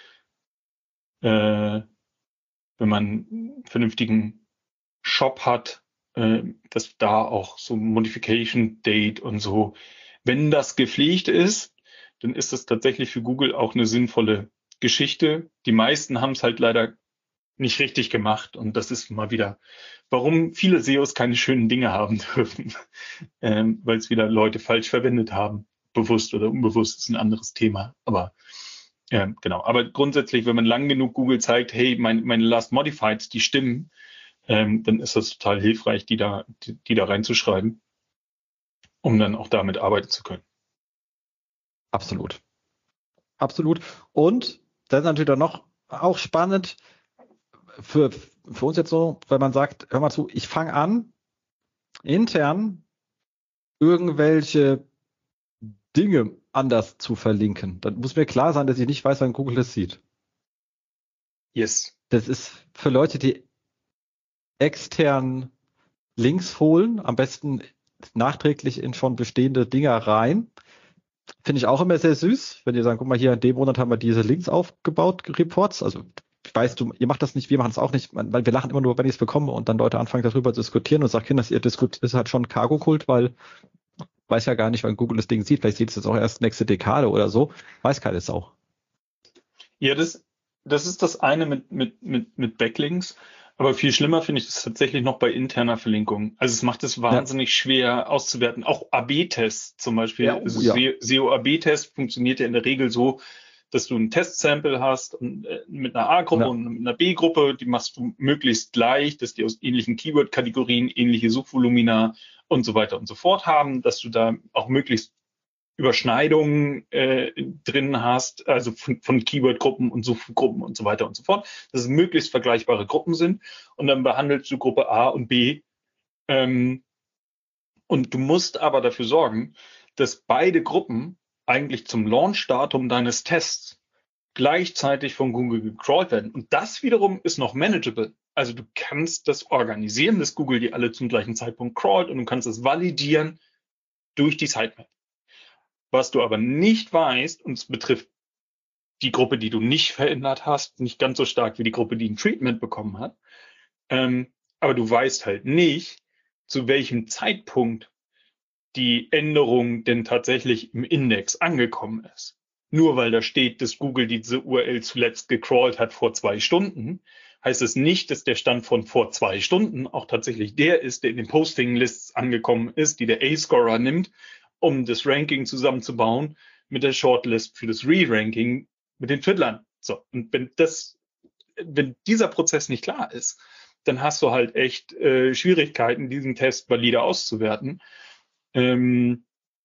wenn man einen vernünftigen Shop hat, dass da auch so Modification Date und so, wenn das gepflegt ist, dann ist das tatsächlich für Google auch eine sinnvolle Geschichte. Die meisten haben es halt leider nicht richtig gemacht und das ist mal wieder, warum viele SEOs keine schönen Dinge haben dürfen, weil es wieder Leute falsch verwendet haben, bewusst oder unbewusst ist ein anderes Thema, aber genau. Aber grundsätzlich, wenn man lang genug Google zeigt, hey, meine Last Modifieds, die stimmen, dann ist das total hilfreich, die da reinzuschreiben, um dann auch damit arbeiten zu können. Absolut. Absolut. Und das ist natürlich dann noch auch spannend für uns jetzt so, weil man sagt, hör mal zu, ich fange an, intern irgendwelche Dinge anders zu verlinken. Dann muss mir klar sein, dass ich nicht weiß, wann Google das sieht. Yes. Das ist für Leute, die extern Links holen, am besten nachträglich in schon bestehende Dinger rein. Finde ich auch immer sehr süß, wenn die sagen, guck mal, hier in dem Monat haben wir diese Links aufgebaut, Reports. Also ich weiß, ihr macht das nicht, wir machen es auch nicht, weil wir lachen immer nur, wenn ich es bekomme und dann Leute anfangen darüber zu diskutieren und sagen, Kinder, ihr diskutiert, ist halt schon Cargo-Kult, weil weiß ja gar nicht, wann Google das Ding sieht. Vielleicht sieht es jetzt auch erst nächste Dekade oder so. Weiß keine Sau. Ja, das ist das eine mit Backlinks. Aber viel schlimmer finde ich das tatsächlich noch bei interner Verlinkung. Also es macht es wahnsinnig schwer auszuwerten. Auch AB-Tests zum Beispiel. Ja, SEO-AB-Test funktioniert ja in der Regel so, dass du ein Testsample hast und, mit einer A-Gruppe und mit einer B-Gruppe, die machst du möglichst gleich, dass die aus ähnlichen Keyword-Kategorien ähnliche Suchvolumina und so weiter und so fort haben, dass du da auch möglichst Überschneidungen drin hast, also von Keyword-Gruppen und Suchgruppen und so weiter und so fort, dass es möglichst vergleichbare Gruppen sind und dann behandelst du Gruppe A und B. Und du musst aber dafür sorgen, dass beide Gruppen eigentlich zum Launch-Datum deines Tests gleichzeitig von Google gecrawlt werden. Und das wiederum ist noch manageable. Also du kannst das organisieren, dass Google die alle zum gleichen Zeitpunkt crawlt und du kannst es validieren durch die Sitemap. Was du aber nicht weißt, und es betrifft die Gruppe, die du nicht verändert hast, nicht ganz so stark wie die Gruppe, die ein Treatment bekommen hat, aber du weißt halt nicht, zu welchem Zeitpunkt die Änderung denn tatsächlich im Index angekommen ist. Nur weil da steht, dass Google diese URL zuletzt gecrawlt hat vor 2 Stunden, heißt es nicht, dass der Stand von vor 2 Stunden auch tatsächlich der ist, der in den Posting-Lists angekommen ist, die der A-Scorer nimmt, um das Ranking zusammenzubauen mit der Shortlist für das Re-Ranking mit den Twiddlern. So, und wenn dieser Prozess nicht klar ist, dann hast du halt echt Schwierigkeiten, diesen Test valide auszuwerten. Genau,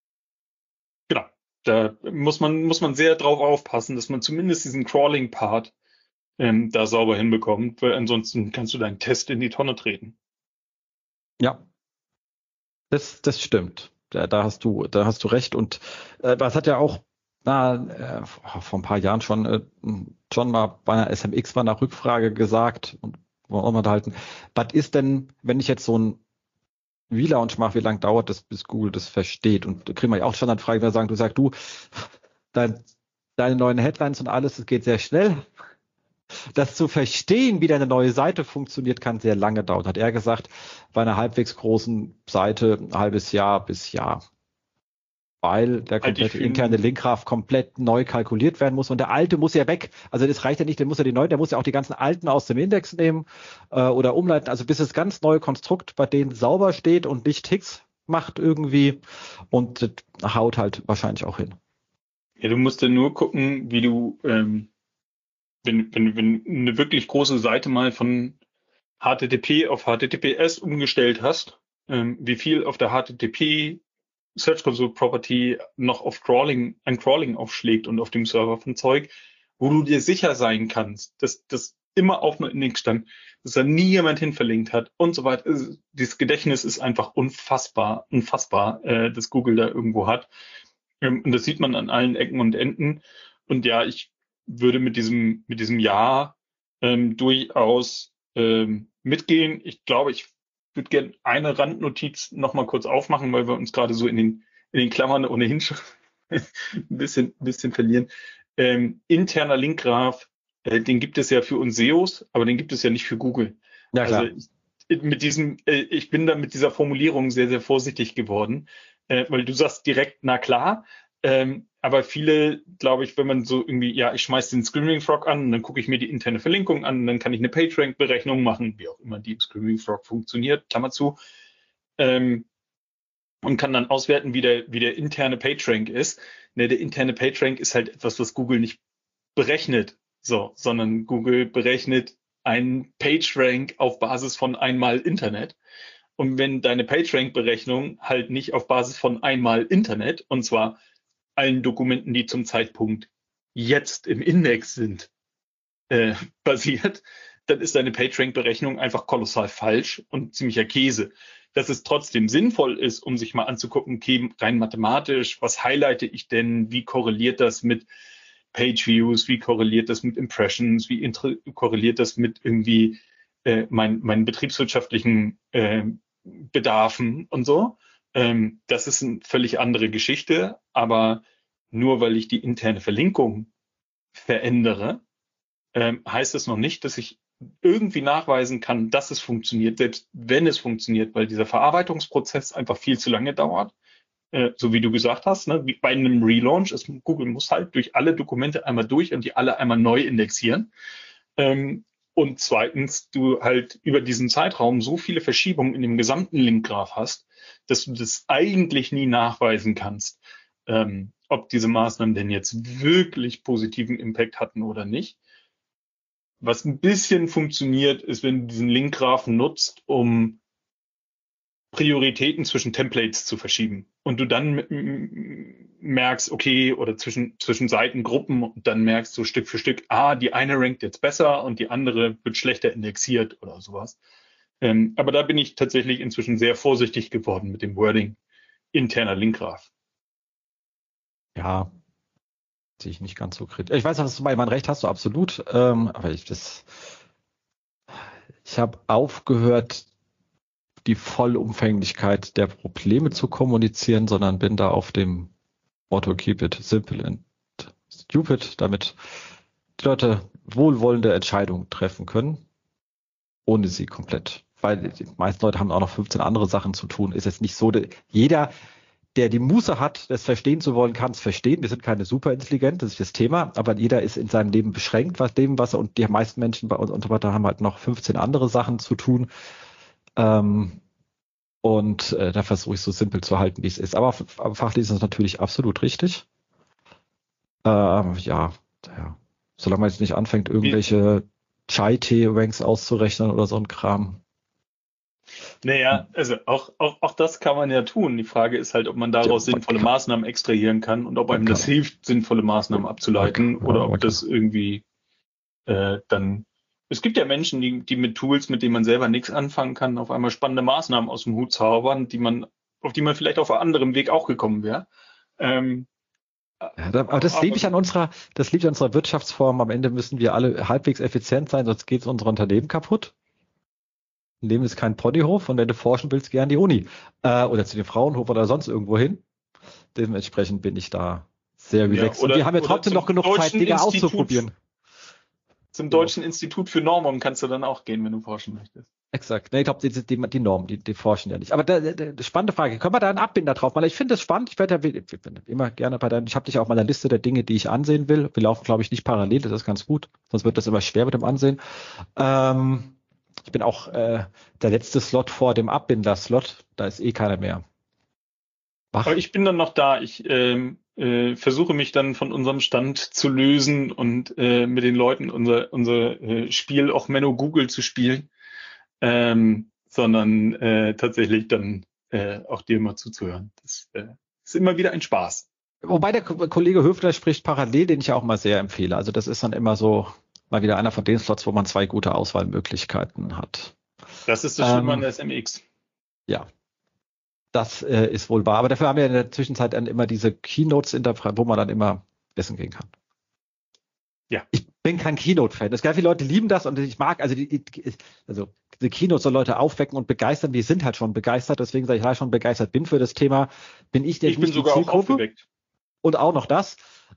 da muss man sehr drauf aufpassen, dass man zumindest diesen Crawling-Part da sauber hinbekommt, weil ansonsten kannst du deinen Test in die Tonne treten. Ja, das stimmt. Da hast du recht. Und das hat ja auch vor ein paar Jahren schon mal bei einer SMX bei einer Rückfrage gesagt und wollen wir auch mal unterhalten. Was ist denn, wenn ich jetzt so ein Relaunch mache, wie lange dauert das, bis Google das versteht? Und da kriegen wir ja auch Standardfragen, da sagen, du, deine neuen Headlines und alles, das geht sehr schnell. Das zu verstehen, wie deine neue Seite funktioniert, kann sehr lange dauern. Hat er gesagt, bei einer halbwegs großen Seite ein halbes Jahr bis Jahr. Weil der komplette interne Linkgraph komplett neu kalkuliert werden muss und der alte muss ja weg. Also das reicht ja nicht, der muss ja auch die ganzen alten aus dem Index nehmen oder umleiten. Also bis das ganz neue Konstrukt bei denen sauber steht und nicht Ticks macht irgendwie und das haut halt wahrscheinlich auch hin. Ja, du musst ja nur gucken, wie du, wenn eine wirklich große Seite mal von HTTP auf HTTPS umgestellt hast, wie viel auf der HTTP Search Console Property noch auf Crawling aufschlägt und auf dem Server von Zeug, wo du dir sicher sein kannst, dass das immer auf dem Index stand, dass da nie jemand hin verlinkt hat und so weiter. Dieses Gedächtnis ist einfach unfassbar, dass Google da irgendwo hat. Und das sieht man an allen Ecken und Enden. Und ja, ich würde mit diesem Jahr durchaus mitgehen. Ich glaube, ich würde gerne eine Randnotiz noch mal kurz aufmachen, weil wir uns gerade so in den Klammern ohnehin schon ein bisschen verlieren. Interner Linkgraph, den gibt es ja für uns SEOs, aber den gibt es ja nicht für Google. Ja, klar. Also ich bin da mit dieser Formulierung sehr, sehr vorsichtig geworden, weil du sagst direkt, na klar, aber viele, glaube ich, wenn man so irgendwie, ja, ich schmeiß den Screaming Frog an, und dann gucke ich mir die interne Verlinkung an, und dann kann ich eine PageRank-Berechnung machen, wie auch immer die im Screaming Frog funktioniert, Klammer zu, und kann dann auswerten, wie der interne PageRank ist. Ne, der interne PageRank ist halt etwas, was Google nicht berechnet, sondern Google berechnet einen PageRank auf Basis von einmal Internet. Und wenn deine PageRank-Berechnung halt nicht auf Basis von einmal Internet, und zwar allen Dokumenten, die zum Zeitpunkt jetzt im Index sind, basiert, dann ist deine PageRank-Berechnung einfach kolossal falsch und ziemlicher Käse. Dass es trotzdem sinnvoll ist, um sich mal anzugucken, okay, rein mathematisch, was highlighte ich denn, wie korreliert das mit Page-Views, wie korreliert das mit Impressions, wie korreliert das mit irgendwie meinen betriebswirtschaftlichen Bedarfen und so. Das ist eine völlig andere Geschichte, aber nur weil ich die interne Verlinkung verändere, heißt es noch nicht, dass ich irgendwie nachweisen kann, dass es funktioniert, selbst wenn es funktioniert, weil dieser Verarbeitungsprozess einfach viel zu lange dauert. So wie du gesagt hast, ne, wie bei einem Relaunch, Google muss halt durch alle Dokumente einmal durch und die alle einmal neu indexieren. Und zweitens, du halt über diesen Zeitraum so viele Verschiebungen in dem gesamten Linkgraph hast, dass du das eigentlich nie nachweisen kannst, ob diese Maßnahmen denn jetzt wirklich positiven Impact hatten oder nicht. Was ein bisschen funktioniert, ist, wenn du diesen Link-Graphen nutzt, um Prioritäten zwischen Templates zu verschieben. Und du dann merkst, okay, oder zwischen Seitengruppen und dann merkst du Stück für Stück, die eine rankt jetzt besser und die andere wird schlechter indexiert oder sowas. Aber da bin ich tatsächlich inzwischen sehr vorsichtig geworden mit dem Wording interner Linkgraph. Ja, sehe ich nicht ganz so kritisch. Ich weiß, dass du mein Recht hast, du absolut. Aber ich habe aufgehört, die Vollumfänglichkeit der Probleme zu kommunizieren, sondern bin da auf dem Motto Keep it simple and stupid, damit die Leute wohlwollende Entscheidungen treffen können, ohne sie komplett. Weil die meisten Leute haben auch noch 15 andere Sachen zu tun. Ist jetzt nicht so, jeder, der die Muße hat, das verstehen zu wollen, kann es verstehen. Wir sind keine superintelligent, das ist das Thema, aber jeder ist in seinem Leben beschränkt, was und die meisten Menschen bei uns und so weiter haben halt noch 15 andere Sachen zu tun. Da versuche ich so simpel zu halten, wie es ist. Aber fachlich ist es natürlich absolut richtig. Solange man jetzt nicht anfängt, irgendwelche Chai-Tee-Ranks auszurechnen oder so ein Kram. Naja, also auch das kann man ja tun. Die Frage ist halt, ob man daraus sinnvolle Maßnahmen extrahieren kann und ob einem das hilft, sinnvolle Maßnahmen abzuleiten oder ob das irgendwie dann. Es gibt ja Menschen, die mit Tools, mit denen man selber nichts anfangen kann, auf einmal spannende Maßnahmen aus dem Hut zaubern, auf die man vielleicht auf einem anderen Weg auch gekommen wäre. Aber das liegt an unserer Wirtschaftsform. Am Ende müssen wir alle halbwegs effizient sein, sonst geht unser Unternehmen kaputt. Ein Leben ist kein Ponyhof und wenn du forschen willst, geh an die Uni oder zu dem Frauenhof oder sonst irgendwo hin. Dementsprechend bin ich da sehr relaxed. Und wir haben ja trotzdem noch genug Zeit, Dinge auszuprobieren. Zum Deutschen Institut für Normung kannst du dann auch gehen, wenn du forschen möchtest. Exakt. Nee, ich glaube, die Normen, die forschen ja nicht. Aber spannende Frage. Können wir da einen Abbinder drauf machen? Ich finde das spannend. Ich bin immer gerne ich habe dich auch mal in der Liste der Dinge, die ich ansehen will. Wir laufen, glaube ich, nicht parallel. Das ist ganz gut. Sonst wird das immer schwer mit dem Ansehen. Ich bin auch der letzte Slot vor dem Abbinder-Slot. Da ist keiner mehr. Aber ich bin dann noch da. Ich versuche mich dann von unserem Stand zu lösen und mit den Leuten unser Spiel auch Menno Google zu spielen, sondern tatsächlich dann auch dir mal zuzuhören. Das ist immer wieder ein Spaß. Wobei der Kollege Höfler spricht parallel, den ich auch mal sehr empfehle. Also das ist dann immer so mal wieder einer von den Slots, wo man 2 gute Auswahlmöglichkeiten hat. Das ist das Schlimme an der SMX. Ja. Das ist wohl wahr. Aber dafür haben wir in der Zwischenzeit dann immer diese Keynotes, wo man dann immer essen gehen kann. Ja. Ich bin kein Keynote-Fan. Es gibt viele Leute, die lieben das und ich mag, also diese Keynotes soll Leute aufwecken und begeistern. Die sind halt schon begeistert. Deswegen sage ich, da ich schon begeistert bin für das Thema, bin ich Ich bin sogar auch aufgeweckt. Und auch noch das.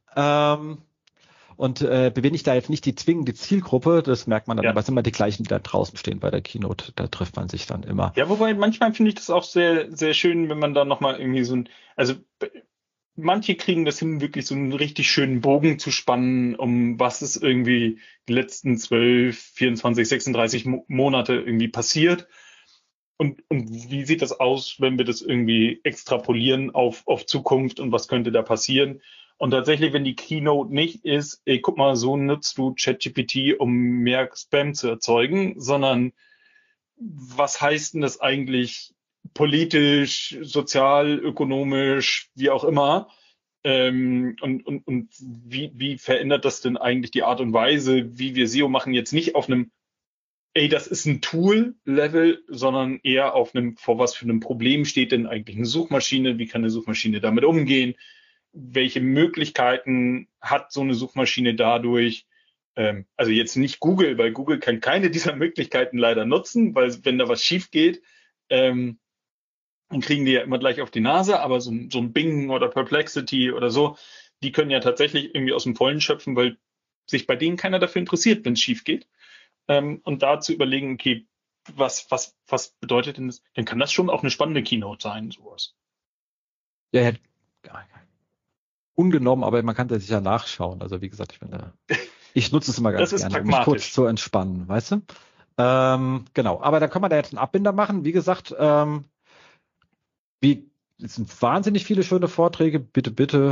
Bin ich da jetzt nicht die zwingende Zielgruppe, das merkt man dann, aber es sind immer die gleichen, die da draußen stehen bei der Keynote, da trifft man sich dann immer. Ja, wobei manchmal finde ich das auch sehr, sehr schön, wenn man da nochmal irgendwie manche kriegen das hin, wirklich so einen richtig schönen Bogen zu spannen, um was ist irgendwie die letzten 12, 24, 36 Monate irgendwie passiert. Und wie sieht das aus, wenn wir das irgendwie extrapolieren auf Zukunft und was könnte da passieren? Und tatsächlich, wenn die Keynote nicht ist, guck mal, so nutzt du ChatGPT, um mehr Spam zu erzeugen, sondern was heißt denn das eigentlich politisch, sozial, ökonomisch, wie auch immer? Und wie verändert das denn eigentlich die Art und Weise, wie wir SEO machen, jetzt nicht auf einem, das ist ein Tool-Level, sondern eher auf einem, vor was für einem Problem steht denn eigentlich eine Suchmaschine? Wie kann eine Suchmaschine damit umgehen? Welche Möglichkeiten hat so eine Suchmaschine dadurch? Also jetzt nicht Google, weil Google kann keine dieser Möglichkeiten leider nutzen, weil wenn da was schief geht, dann kriegen die ja immer gleich auf die Nase, aber so ein Bing oder Perplexity oder so, die können ja tatsächlich irgendwie aus dem Vollen schöpfen, weil sich bei denen keiner dafür interessiert, wenn es schief geht. Und da zu überlegen, okay, was bedeutet denn das? Dann kann das schon auch eine spannende Keynote sein, sowas. Ja, ungenommen, aber man kann das sicher nachschauen. Also wie gesagt, ich nutze es immer ganz gerne, um mich kurz zu entspannen, weißt du? Genau, aber dann kann man da jetzt einen Abbinder machen. Wie gesagt, es sind wahnsinnig viele schöne Vorträge. Bitte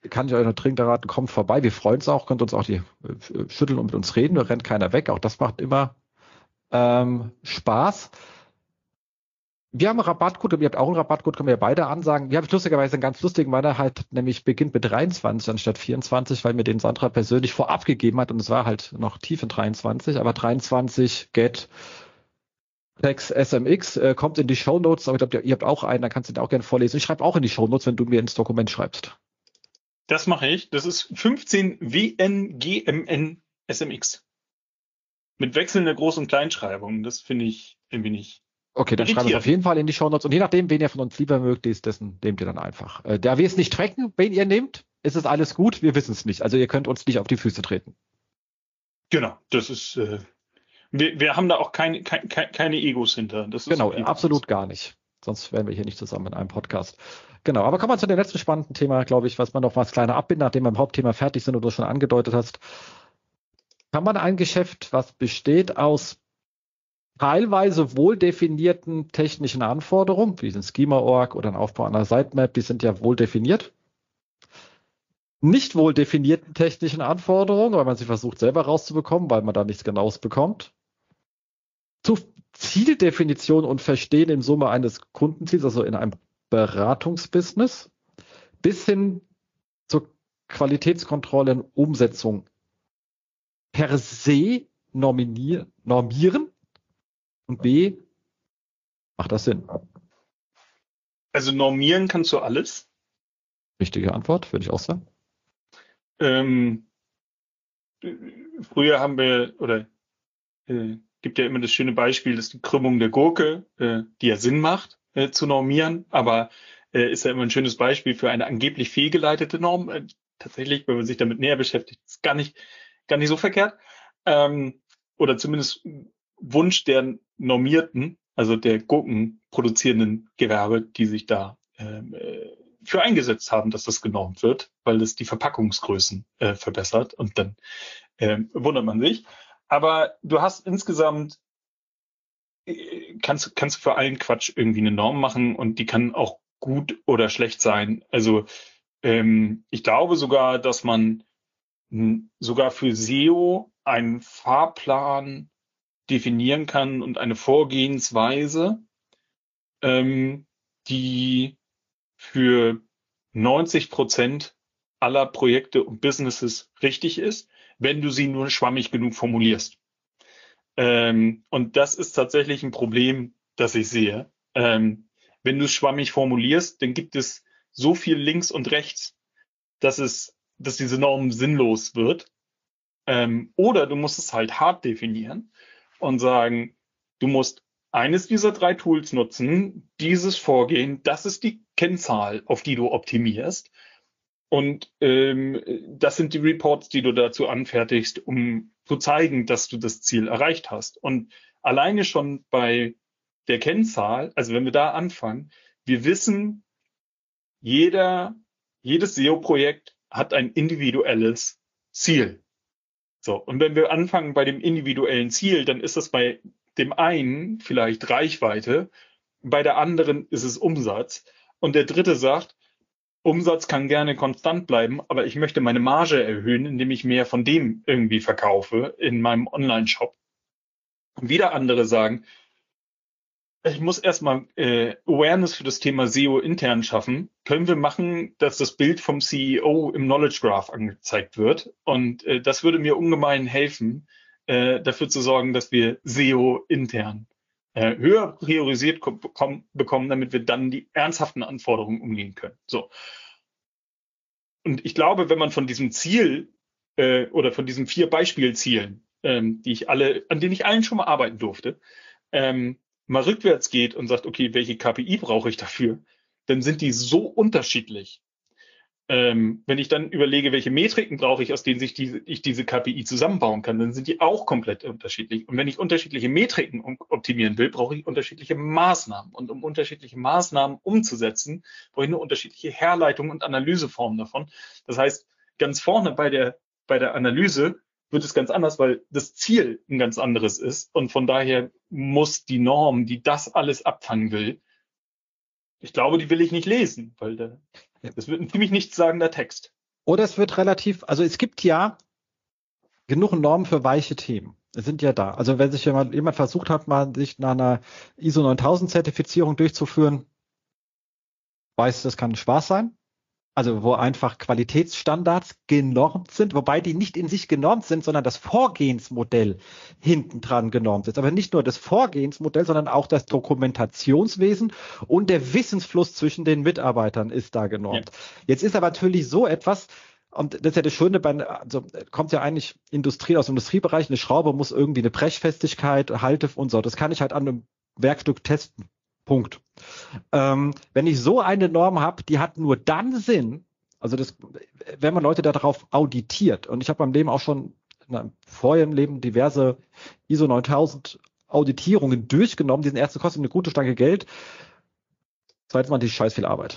kann ich euch noch dringend raten, kommt vorbei. Wir freuen uns auch, könnt uns auch die schütteln und mit uns reden. Da rennt keiner weg. Auch das macht immer Spaß. Wir haben einen Rabattcode, ihr habt auch einen Rabattcode, können wir beide ansagen. Wir haben lustigerweise einen ganz lustigen, weil er halt nämlich beginnt mit 23 anstatt 24, weil mir den Sandra persönlich vorab gegeben hat und es war halt noch tief in 23, aber 23 Get Text SMX kommt in die Shownotes, aber ich glaube, ihr habt auch einen, da kannst du den auch gerne vorlesen. Ich schreibe auch in die Shownotes, wenn du mir ins Dokument schreibst. Das mache ich. Das ist 15 WNGMN SMX. Mit wechselnder Groß- und Kleinschreibung. Das finde ich irgendwie nicht. Okay, dann schreiben wir es auf jeden Fall in die Shownotes. Und je nachdem, wen ihr von uns lieber mögt, dessen nehmt ihr dann einfach. Da wir es nicht tracken, wen ihr nehmt, ist es alles gut. Wir wissen es nicht. Also ihr könnt uns nicht auf die Füße treten. Genau, das ist. Wir haben da auch keine Egos hinter. Das ist Genau, okay. absolut gar nicht. Sonst wären wir hier nicht zusammen in einem Podcast. Genau, aber kommen wir zu dem letzten spannenden Thema, glaube ich, was man noch was kleiner abbinden, nachdem wir im Hauptthema fertig sind und du schon angedeutet hast. Kann man ein Geschäft, was besteht aus teilweise wohl definierten technischen Anforderungen, wie ein Schema-Org oder ein Aufbau einer Sitemap, die sind ja wohl definiert. Nicht wohl definierten technischen Anforderungen, weil man sie versucht selber rauszubekommen, weil man da nichts Genaues bekommt. Zu Zieldefinition und Verstehen in Summe eines Kundenziels, also in einem Beratungsbusiness, bis hin zur Qualitätskontrolle und Umsetzung per se normieren. Und B, macht das Sinn? Also normieren kannst du alles. Richtige Antwort, würde ich auch sagen. Früher haben wir, oder gibt ja immer das schöne Beispiel, dass die Krümmung der Gurke, die ja Sinn macht, zu normieren, aber ist ja immer ein schönes Beispiel für eine angeblich fehlgeleitete Norm. Tatsächlich, wenn man sich damit näher beschäftigt, ist gar nicht so verkehrt. Oder zumindest Wunsch der Normierten, also der Gurkenproduzierenden Gewerbe, die sich da für eingesetzt haben, dass das genormt wird, weil es die Verpackungsgrößen verbessert und dann wundert man sich. Aber du hast insgesamt, kannst du für allen Quatsch irgendwie eine Norm machen und die kann auch gut oder schlecht sein. Also ich glaube sogar, dass man sogar für SEO einen Fahrplan definieren kann und eine Vorgehensweise, die für 90% aller Projekte und Businesses richtig ist, wenn du sie nur schwammig genug formulierst. Und das ist tatsächlich ein Problem, das ich sehe. Wenn du es schwammig formulierst, dann gibt es so viel links und rechts, dass diese Norm sinnlos wird. Oder du musst es halt hart definieren und sagen, du musst eines dieser 3 Tools nutzen, dieses Vorgehen, das ist die Kennzahl, auf die du optimierst. Und das sind die Reports, die du dazu anfertigst, um zu zeigen, dass du das Ziel erreicht hast. Und alleine schon bei der Kennzahl, also wenn wir da anfangen, wir wissen, jedes SEO-Projekt hat ein individuelles Ziel. So, und wenn wir anfangen bei dem individuellen Ziel, dann ist das bei dem einen vielleicht Reichweite, bei der anderen ist es Umsatz. Und der dritte sagt, Umsatz kann gerne konstant bleiben, aber ich möchte meine Marge erhöhen, indem ich mehr von dem irgendwie verkaufe in meinem Online-Shop. Und wieder andere sagen, ich muss erstmal Awareness für das Thema SEO intern schaffen. Können wir machen, dass das Bild vom CEO im Knowledge Graph angezeigt wird? Und das würde mir ungemein helfen, dafür zu sorgen, dass wir SEO intern höher priorisiert bekommen, damit wir dann die ernsthaften Anforderungen umgehen können. So. Und ich glaube, wenn man von diesem Ziel oder von diesen 4 Beispielzielen, an denen ich allen schon mal arbeiten durfte, mal rückwärts geht und sagt, okay, welche KPI brauche ich dafür, dann sind die so unterschiedlich. Wenn ich dann überlege, welche Metriken brauche ich, aus denen ich diese KPI zusammenbauen kann, dann sind die auch komplett unterschiedlich. Und wenn ich unterschiedliche Metriken optimieren will, brauche ich unterschiedliche Maßnahmen. Und um unterschiedliche Maßnahmen umzusetzen, brauche ich eine unterschiedliche Herleitung und Analyseform davon. Das heißt, ganz vorne bei der Analyse wird es ganz anders, weil das Ziel ein ganz anderes ist. Und von daher muss die Norm, die das alles abfangen will, ich glaube, die will ich nicht lesen, weil das wird ein ziemlich nichtssagender Text. Oder es wird relativ, also es gibt ja genug Normen für weiche Themen. Es sind ja da. Also wenn sich jemand versucht hat, mal sich nach einer ISO 9000 Zertifizierung durchzuführen, weiß, das kann Spaß sein. Also wo einfach Qualitätsstandards genormt sind, wobei die nicht in sich genormt sind, sondern das Vorgehensmodell hinten dran genormt ist. Aber nicht nur das Vorgehensmodell, sondern auch das Dokumentationswesen und der Wissensfluss zwischen den Mitarbeitern ist da genormt. Ja. Jetzt ist aber natürlich so etwas, und das ist ja das Schöne, also kommt ja eigentlich aus dem Industriebereich, eine Schraube muss irgendwie eine Brechfestigkeit, Halte und so. Das kann ich halt an einem Werkstück testen. Punkt. Wenn ich so eine Norm habe, die hat nur dann Sinn, also wenn man Leute darauf auditiert, und ich habe beim Leben auch schon vorher im Leben diverse ISO 9000 Auditierungen durchgenommen, die sind erste kosten eine gute Stange Geld, zweitens mal die scheiß viel Arbeit.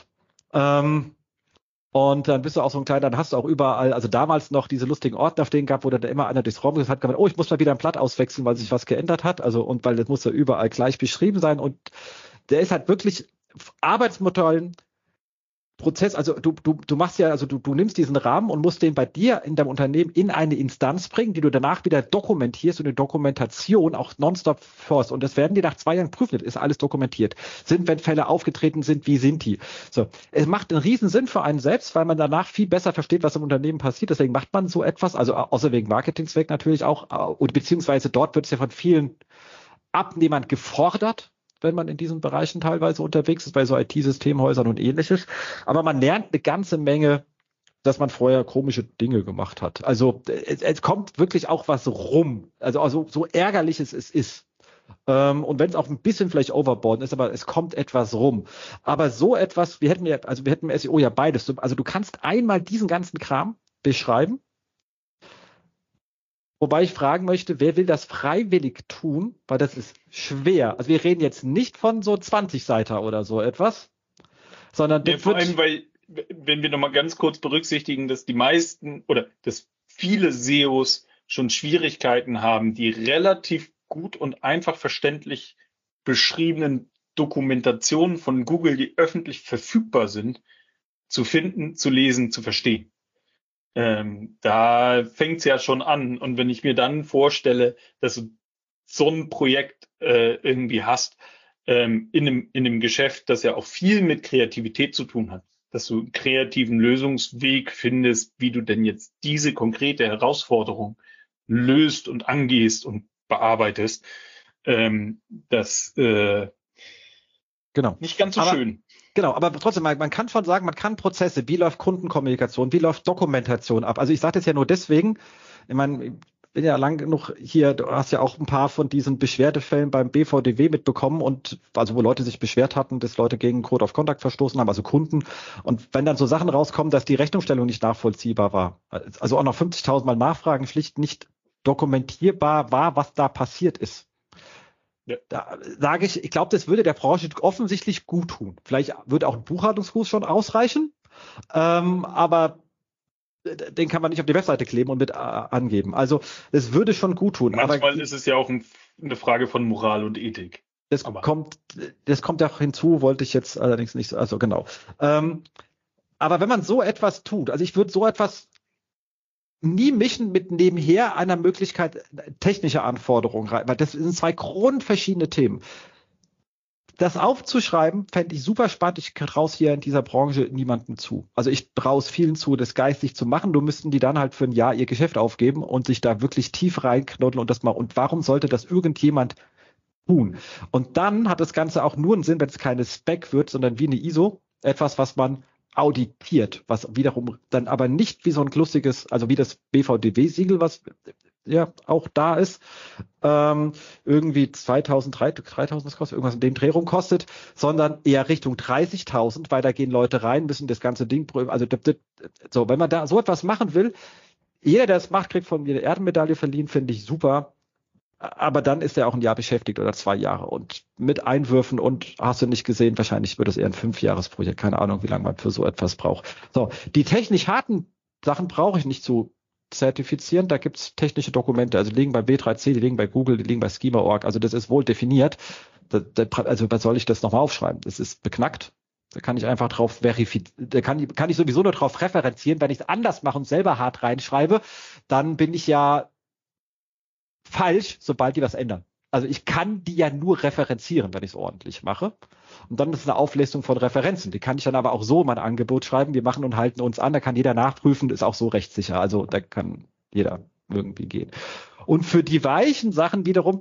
Und dann bist du auch so ein kleiner, dann hast du auch überall, also damals noch diese lustigen Ordner stehen gehabt, wo dann immer einer durchs Raum gesagt hat, oh, ich muss mal wieder ein Blatt auswechseln, weil sich was geändert hat, also und weil das muss ja überall gleich beschrieben sein und der ist halt wirklich Arbeitsmodellen, Prozess, also du machst ja, also du nimmst diesen Rahmen und musst den bei dir in deinem Unternehmen in eine Instanz bringen, die du danach wieder dokumentierst und eine Dokumentation auch nonstop forst. Und das werden die nach 2 Jahren prüfen, ist alles dokumentiert. Wenn Fälle aufgetreten sind, wie sind die? So, es macht einen riesen Sinn für einen selbst, weil man danach viel besser versteht, was im Unternehmen passiert. Deswegen macht man so etwas, also außer wegen Marketingzweck natürlich auch, beziehungsweise dort wird es ja von vielen Abnehmern gefordert, wenn man in diesen Bereichen teilweise unterwegs ist, bei so IT-Systemhäusern und ähnliches. Aber man lernt eine ganze Menge, dass man vorher komische Dinge gemacht hat. Also es kommt wirklich auch was rum. Also so ärgerlich es ist. Und wenn es auch ein bisschen vielleicht overboard ist, aber es kommt etwas rum. Aber so etwas, wir hätten im SEO ja beides. Also du kannst einmal diesen ganzen Kram beschreiben. Wobei ich fragen möchte, wer will das freiwillig tun? Weil das ist schwer. Also wir reden jetzt nicht von so 20 Seiten oder so etwas, sondern vor allem, weil, wenn wir nochmal ganz kurz berücksichtigen, dass die meisten oder dass viele SEOs schon Schwierigkeiten haben, die relativ gut und einfach verständlich beschriebenen Dokumentationen von Google, die öffentlich verfügbar sind, zu finden, zu lesen, zu verstehen. Da fängt's ja schon an. Und wenn ich mir dann vorstelle, dass du so ein Projekt irgendwie hast, in einem Geschäft, das ja auch viel mit Kreativität zu tun hat, dass du einen kreativen Lösungsweg findest, wie du denn jetzt diese konkrete Herausforderung löst und angehst und bearbeitest, das genau. Nicht ganz so schön. Genau, aber trotzdem, man kann schon sagen, man kann Prozesse, wie läuft Kundenkommunikation, wie läuft Dokumentation ab. Also ich sage das ja nur deswegen, ich meine, ich bin ja lang genug hier, du hast ja auch ein paar von diesen Beschwerdefällen beim BVDW mitbekommen und also wo Leute sich beschwert hatten, dass Leute gegen Code of Conduct verstoßen haben, also Kunden. Und wenn dann so Sachen rauskommen, dass die Rechnungsstellung nicht nachvollziehbar war, also auch noch 50.000 Mal Nachfragen schlicht nicht dokumentierbar war, was da passiert ist. Ja. Da sage ich glaube, das würde der Branche offensichtlich gut tun. Vielleicht würde auch ein Buchhaltungskurs schon ausreichen, aber den kann man nicht auf die Webseite kleben und mit angeben. Also das würde schon gut tun. Manchmal aber ist es ja auch eine Frage von Moral und Ethik. Das kommt auch hinzu, wollte ich jetzt allerdings nicht, also genau. Aber wenn man so etwas tut, also ich würde so etwas nie mischen mit nebenher einer Möglichkeit technischer Anforderungen rein, weil das sind 2 grundverschiedene Themen. Das aufzuschreiben, fände ich super spannend. Ich traue hier in dieser Branche niemandem zu. Also ich traue es vielen zu, das geistig zu machen. Nur müssten die dann halt für ein Jahr ihr Geschäft aufgeben und sich da wirklich tief reinknuddeln und das mal. Und warum sollte das irgendjemand tun? Und dann hat das Ganze auch nur einen Sinn, wenn es keine Spec wird, sondern wie eine ISO. Etwas, was man auditiert, was wiederum dann aber nicht wie so ein lustiges, also wie das BVDW-Siegel, was ja auch da ist, irgendwie 2.000, 3.000, das kostet irgendwas in dem Dreh rum kostet, sondern eher Richtung 30.000, weil da gehen Leute rein, müssen das ganze Ding prüfen. Also so, wenn man da so etwas machen will, jeder, der es macht, kriegt von mir eine Erdenmedaille verliehen, finde ich super. Aber dann ist er auch ein Jahr beschäftigt oder 2 Jahre und mit Einwürfen und hast du nicht gesehen, wahrscheinlich wird es eher ein 5-Jahres-Projekt, keine Ahnung, wie lange man für so etwas braucht. So, die technisch harten Sachen brauche ich nicht zu zertifizieren, da gibt es technische Dokumente, also die liegen bei W3C, die liegen bei Google, die liegen bei Schema.org, also das ist wohl definiert. Also was soll ich das nochmal aufschreiben? Das ist beknackt. Da kann ich einfach drauf verifizieren, da kann ich sowieso nur drauf referenzieren. Wenn ich es anders mache und selber hart reinschreibe, dann bin ich ja falsch, sobald die was ändern. Also ich kann die ja nur referenzieren, wenn ich es ordentlich mache. Und dann ist es eine Auflistung von Referenzen. Die kann ich dann aber auch so in mein Angebot schreiben. Wir machen und halten uns an. Da kann jeder nachprüfen. Ist auch so rechtssicher. Also da kann jeder irgendwie gehen. Und für die weichen Sachen wiederum,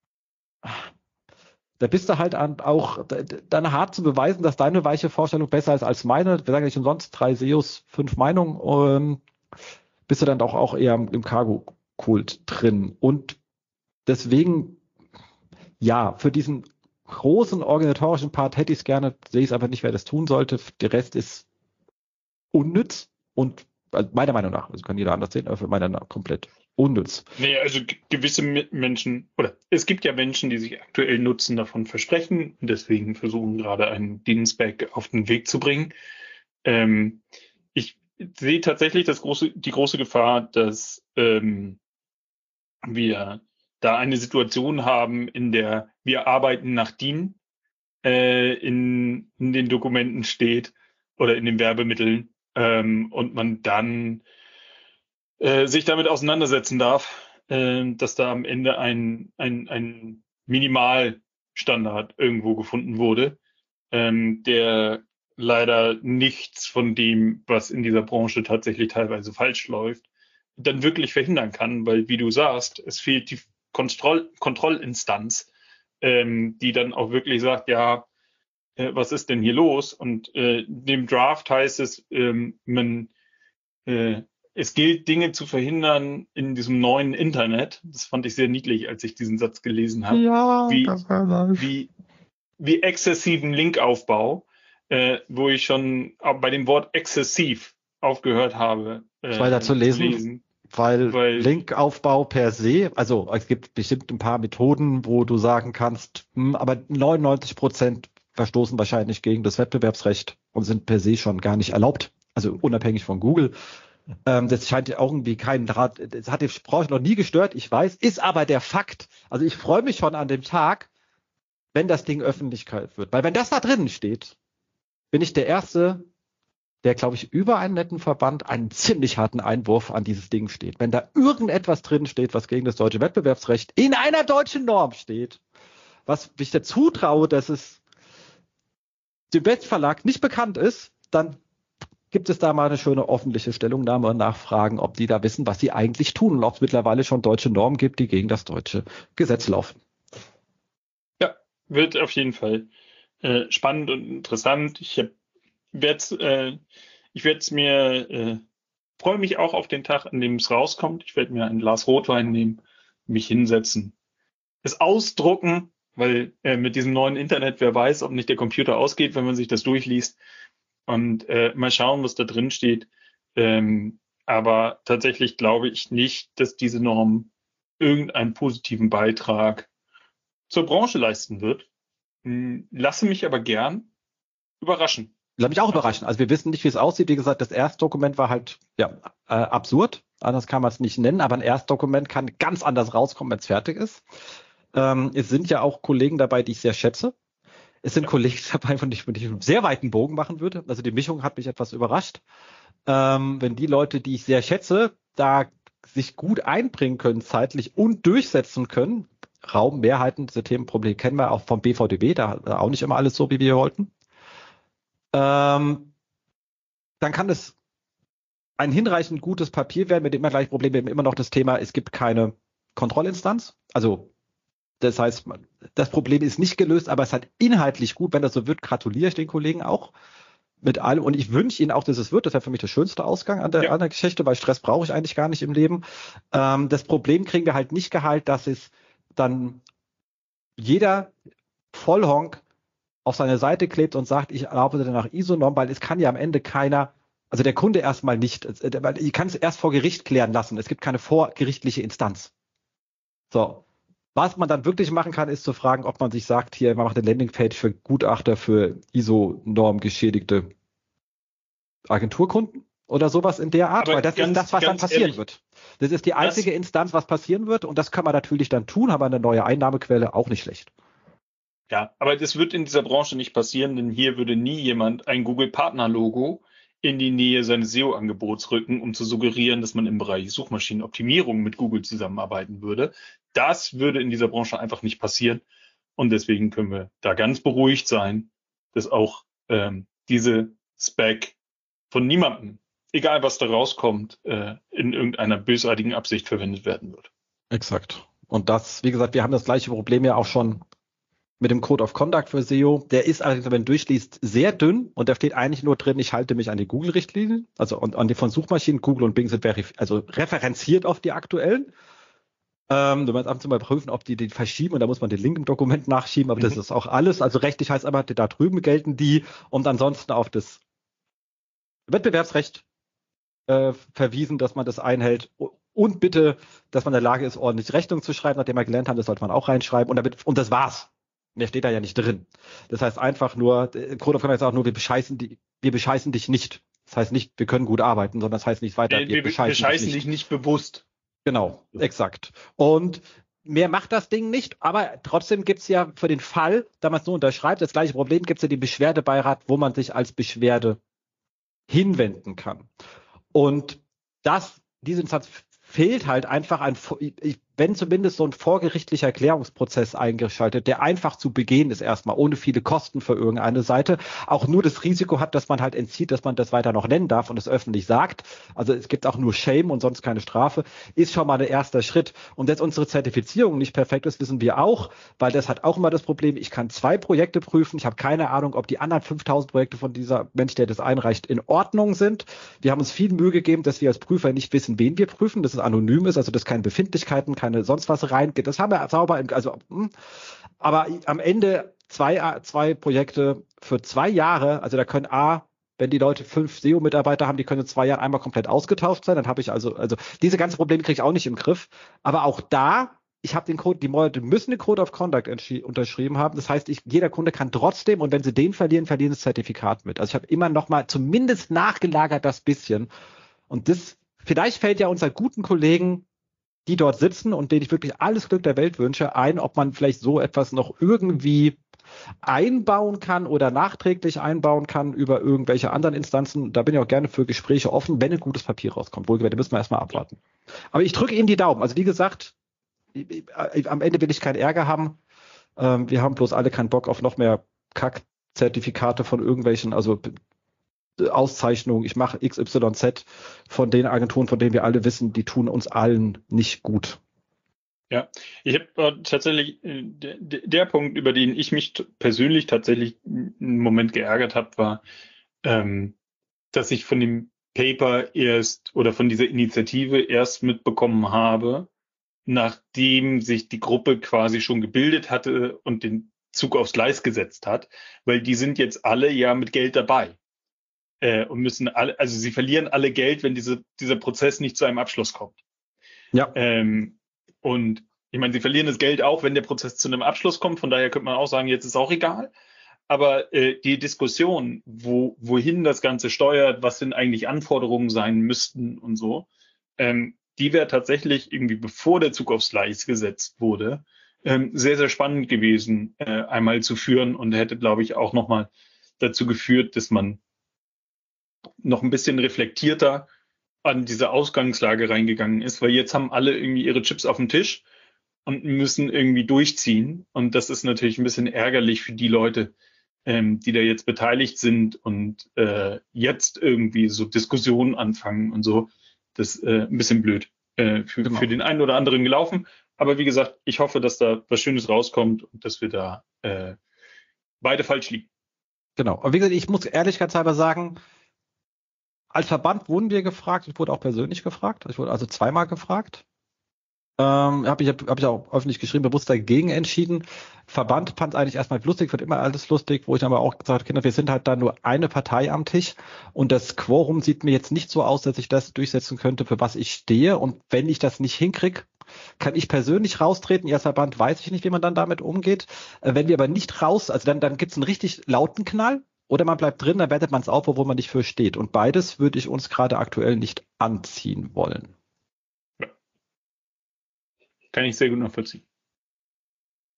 da bist du halt auch dann hart zu beweisen, dass deine weiche Vorstellung besser ist als meine. Wir sagen nicht umsonst 3 SEOs, 5 Meinungen. Bist du dann auch eher im Cargo-Kult drin. Und deswegen, ja, für diesen großen organisatorischen Part hätte ich es gerne, sehe ich es aber nicht, wer das tun sollte. Der Rest ist unnütz und meiner Meinung nach, also kann jeder anders sehen, aber für meiner Meinung nach komplett unnütz. Nee, also gewisse Menschen, oder es gibt ja Menschen, die sich aktuell Nutzen davon versprechen und deswegen versuchen gerade einen Dienstback auf den Weg zu bringen. Ich sehe tatsächlich die große Gefahr, dass wir da eine Situation haben, in der wir arbeiten nach DIN in den Dokumenten steht oder in den Werbemitteln und man dann sich damit auseinandersetzen darf, dass da am Ende ein Minimalstandard irgendwo gefunden wurde, der leider nichts von dem, was in dieser Branche tatsächlich teilweise falsch läuft, dann wirklich verhindern kann, weil, wie du sagst, es fehlt die Kontrollinstanz, die dann auch wirklich sagt, ja, was ist denn hier los? Und dem Draft heißt es, es gilt, Dinge zu verhindern in diesem neuen Internet. Das fand ich sehr niedlich, als ich diesen Satz gelesen habe. Ja, wie exzessiven Linkaufbau, wo ich schon bei dem Wort exzessiv aufgehört habe, weiter zu lesen. Weil Linkaufbau per se, also es gibt bestimmt ein paar Methoden, wo du sagen kannst, aber 99% verstoßen wahrscheinlich gegen das Wettbewerbsrecht und sind per se schon gar nicht erlaubt, also unabhängig von Google. Das scheint ja auch irgendwie keinen Draht, das hat die Branche noch nie gestört, ich weiß, ist aber der Fakt. Also ich freue mich schon an dem Tag, wenn das Ding Öffentlichkeit wird, weil wenn das da drinnen steht, bin ich der Erste, der, glaube ich, über einen netten Verband einen ziemlich harten Einwurf an dieses Ding steht. Wenn da irgendetwas drin steht, was gegen das deutsche Wettbewerbsrecht in einer deutschen Norm steht, was ich dazu traue, dass es dem Westverlag nicht bekannt ist, dann gibt es da mal eine schöne öffentliche Stellungnahme und Nachfragen, ob die da wissen, was sie eigentlich tun und ob es mittlerweile schon deutsche Normen gibt, die gegen das deutsche Gesetz laufen. Ja, wird auf jeden Fall spannend und interessant. Ich freue mich auch auf den Tag, an dem es rauskommt. Ich werde mir ein Glas Rotwein nehmen, mich hinsetzen, es ausdrucken, weil mit diesem neuen Internet, wer weiß, ob nicht der Computer ausgeht, wenn man sich das durchliest, und mal schauen, was da drin steht. Aber tatsächlich glaube ich nicht, dass diese Norm irgendeinen positiven Beitrag zur Branche leisten wird. Lasse mich aber gern überraschen. Lass mich auch überraschen. Also wir wissen nicht, wie es aussieht. Wie gesagt, das Erstdokument war halt absurd. Anders kann man es nicht nennen. Aber ein Erstdokument kann ganz anders rauskommen, wenn es fertig ist. Es sind ja auch Kollegen dabei, die ich sehr schätze. Es sind Kollegen dabei, von denen ich einen sehr weiten Bogen machen würde. Also die Mischung hat mich etwas überrascht. Wenn die Leute, die ich sehr schätze, da sich gut einbringen können zeitlich und durchsetzen können, Raummehrheiten, diese Themenprobleme kennen wir auch vom BVDW, da auch nicht immer alles so, wie wir wollten. Dann kann es ein hinreichend gutes Papier werden, mit dem wir gleich Probleme haben. Immer noch das Thema, es gibt keine Kontrollinstanz. Also das heißt, das Problem ist nicht gelöst, aber es hat inhaltlich gut, wenn das so wird, gratuliere ich den Kollegen auch mit allem. Und ich wünsche ihnen auch, dass es wird. Das wäre für mich der schönste Ausgang an der Geschichte, weil Stress brauche ich eigentlich gar nicht im Leben. Das Problem kriegen wir halt nicht geheilt, dass es dann jeder Vollhonk auf seine Seite klebt und sagt, ich arbeite nach ISO-Norm, weil es kann ja am Ende keiner, also der Kunde erstmal nicht, weil ich kann es erst vor Gericht klären lassen. Es gibt keine vorgerichtliche Instanz. So. Was man dann wirklich machen kann, ist zu fragen, ob man sich sagt, hier, man macht eine Landingpage für Gutachter für ISO-Norm geschädigte Agenturkunden oder sowas in der Art, weil das ist das, was dann passieren wird. Das ist die einzige Instanz, was passieren wird und das kann man natürlich dann tun, aber eine neue Einnahmequelle auch nicht schlecht. Ja, aber das wird in dieser Branche nicht passieren, denn hier würde nie jemand ein Google-Partner-Logo in die Nähe seines SEO-Angebots rücken, um zu suggerieren, dass man im Bereich Suchmaschinenoptimierung mit Google zusammenarbeiten würde. Das würde in dieser Branche einfach nicht passieren. Und deswegen können wir da ganz beruhigt sein, dass auch diese Spec von niemandem, egal was da rauskommt, in irgendeiner bösartigen Absicht verwendet werden wird. Exakt. Und das, wie gesagt, wir haben das gleiche Problem ja auch schon mit dem Code of Conduct für SEO. Der ist allerdings, wenn man durchliest, sehr dünn und da steht eigentlich nur drin, ich halte mich an die Google-Richtlinien, also an die von Suchmaschinen. Google und Bing sind also referenziert auf die aktuellen. Du musst ab und zu mal prüfen, ob die verschieben und da muss man den Link im Dokument nachschieben, aber das ist auch alles. Also rechtlich heißt aber, da drüben gelten die und ansonsten auf das Wettbewerbsrecht verwiesen, dass man das einhält und bitte, dass man in der Lage ist, ordentlich Rechnung zu schreiben, nachdem wir gelernt haben, das sollte man auch reinschreiben und das war's. Mehr steht da ja nicht drin. Das heißt einfach nur, Code of Conduct sagt auch nur, wir bescheißen dich nicht. Das heißt nicht, wir können gut arbeiten, sondern das heißt nicht weiter, wir bescheißen dich nicht bewusst. Genau, exakt. Und mehr macht das Ding nicht, aber trotzdem gibt's ja für den Fall, da man es nur unterschreibt, das gleiche Problem, gibt's ja den Beschwerdebeirat, wo man sich als Beschwerde hinwenden kann. Und diese Instanz fehlt halt einfach wenn zumindest so ein vorgerichtlicher Erklärungsprozess eingeschaltet, der einfach zu begehen ist erstmal, ohne viele Kosten für irgendeine Seite, auch nur das Risiko hat, dass man halt entzieht, dass man das weiter noch nennen darf und es öffentlich sagt. Also es gibt auch nur Shame und sonst keine Strafe, ist schon mal ein erster Schritt. Und dass unsere Zertifizierung nicht perfekt ist, wissen wir auch, weil das hat auch immer das Problem, ich kann 2 Projekte prüfen, ich habe keine Ahnung, ob die anderen 5000 Projekte von dieser Mensch, der das einreicht, in Ordnung sind. Wir haben uns viel Mühe gegeben, dass wir als Prüfer nicht wissen, wen wir prüfen, dass es anonym ist, also dass keine Befindlichkeiten, keine sonst was reingeht. Das haben wir sauber, aber am Ende 2 Projekte für 2 Jahre, also da können wenn die Leute 5 SEO-Mitarbeiter haben, die können in 2 Jahren einmal komplett ausgetauscht sein, dann habe ich also diese ganzen Probleme kriege ich auch nicht im Griff. Aber auch da, ich habe die Leute müssen den Code of Conduct unterschrieben haben. Das heißt, jeder Kunde kann trotzdem, und wenn sie den verlieren das Zertifikat mit. Also ich habe immer noch mal zumindest nachgelagert das bisschen. Und das, vielleicht fällt ja unseren guten Kollegen, die dort sitzen und denen ich wirklich alles Glück der Welt wünsche, ob man vielleicht so etwas noch irgendwie einbauen kann oder nachträglich einbauen kann über irgendwelche anderen Instanzen. Da bin ich auch gerne für Gespräche offen, wenn ein gutes Papier rauskommt. Wohlgemerkt, da müssen wir erstmal abwarten. Aber ich drücke Ihnen die Daumen. Also wie gesagt, am Ende will ich keinen Ärger haben. Wir haben bloß alle keinen Bock auf noch mehr Kack-Zertifikate von irgendwelchen, also Auszeichnungen, ich mache XYZ von den Agenturen, von denen wir alle wissen, die tun uns allen nicht gut. Ja, ich habe tatsächlich der Punkt, über den ich mich persönlich tatsächlich einen Moment geärgert habe, war, dass ich von dem Paper oder von dieser Initiative erst mitbekommen habe, nachdem sich die Gruppe quasi schon gebildet hatte und den Zug aufs Gleis gesetzt hat, weil die sind jetzt alle ja mit Geld dabei. Und müssen alle, also sie verlieren alle Geld, wenn dieser Prozess nicht zu einem Abschluss kommt. Ja. Und ich meine, sie verlieren das Geld auch, wenn der Prozess zu einem Abschluss kommt. Von daher könnte man auch sagen, jetzt ist auch egal. Aber die Diskussion, wohin das Ganze steuert, was denn eigentlich Anforderungen sein müssten und so, die wäre tatsächlich irgendwie, bevor der Zug aufs Gleis gesetzt wurde, sehr, sehr spannend gewesen, einmal zu führen und hätte, glaube ich, auch nochmal dazu geführt, dass man noch ein bisschen reflektierter an diese Ausgangslage reingegangen ist, weil jetzt haben alle irgendwie ihre Chips auf dem Tisch und müssen irgendwie durchziehen. Und das ist natürlich ein bisschen ärgerlich für die Leute, die da jetzt beteiligt sind und jetzt irgendwie so Diskussionen anfangen und so. Das ist ein bisschen blöd für den einen oder anderen gelaufen. Aber wie gesagt, ich hoffe, dass da was Schönes rauskommt und dass wir da beide falsch liegen. Genau. Aber wie gesagt, ich muss ehrlichkeitshalber sagen, als Verband wurden wir gefragt, ich wurde auch persönlich gefragt, ich wurde also 2-mal gefragt. Hab ich auch öffentlich geschrieben, bewusst dagegen entschieden. Verband fand es eigentlich erstmal lustig, wird immer alles lustig, wo ich aber auch gesagt habe, Kinder, wir sind halt da nur eine Partei am Tisch und das Quorum sieht mir jetzt nicht so aus, dass ich das durchsetzen könnte, für was ich stehe, und wenn ich das nicht hinkriege, kann ich persönlich raustreten. Ihr als Verband weiß ich nicht, wie man dann damit umgeht. Wenn wir aber nicht raus, also dann gibt es einen richtig lauten Knall. Oder man bleibt drin, dann wertet man es auf, obwohl man nicht für steht. Und beides würde ich uns gerade aktuell nicht anziehen wollen. Ja. Kann ich sehr gut nachvollziehen.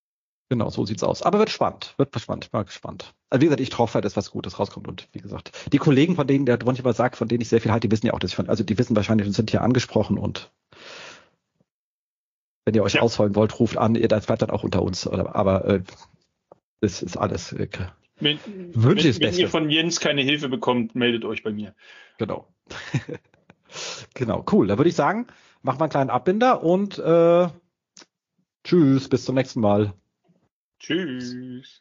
Genau, so sieht's aus. Aber wird spannend. Mal gespannt. Also wie gesagt, ich hoffe, dass was Gutes rauskommt. Und wie gesagt, die Kollegen, von denen der manchmal sagt, von denen ich sehr viel halte, die wissen ja auch, die wissen wahrscheinlich und sind hier angesprochen. Und wenn ihr euch ausholen wollt, ruft an, das bleibt dann auch unter uns. Aber das ist alles. Wenn ihr von Jens keine Hilfe bekommt, meldet euch bei mir. Genau. Genau, cool. Da würde ich sagen, machen wir einen kleinen Abbinder und tschüss, bis zum nächsten Mal. Tschüss.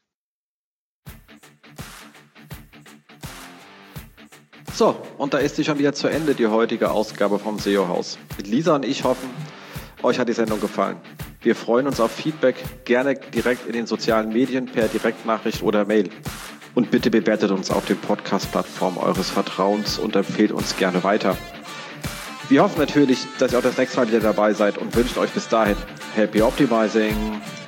So, und da ist sie schon wieder zu Ende, die heutige Ausgabe vom SEO-Haus. Lisa und ich hoffen, euch hat die Sendung gefallen. Wir freuen uns auf Feedback, gerne direkt in den sozialen Medien per Direktnachricht oder Mail. Und bitte bewertet uns auf den Podcast-Plattformen eures Vertrauens und empfehlt uns gerne weiter. Wir hoffen natürlich, dass ihr auch das nächste Mal wieder dabei seid und wünschen euch bis dahin Happy Optimizing!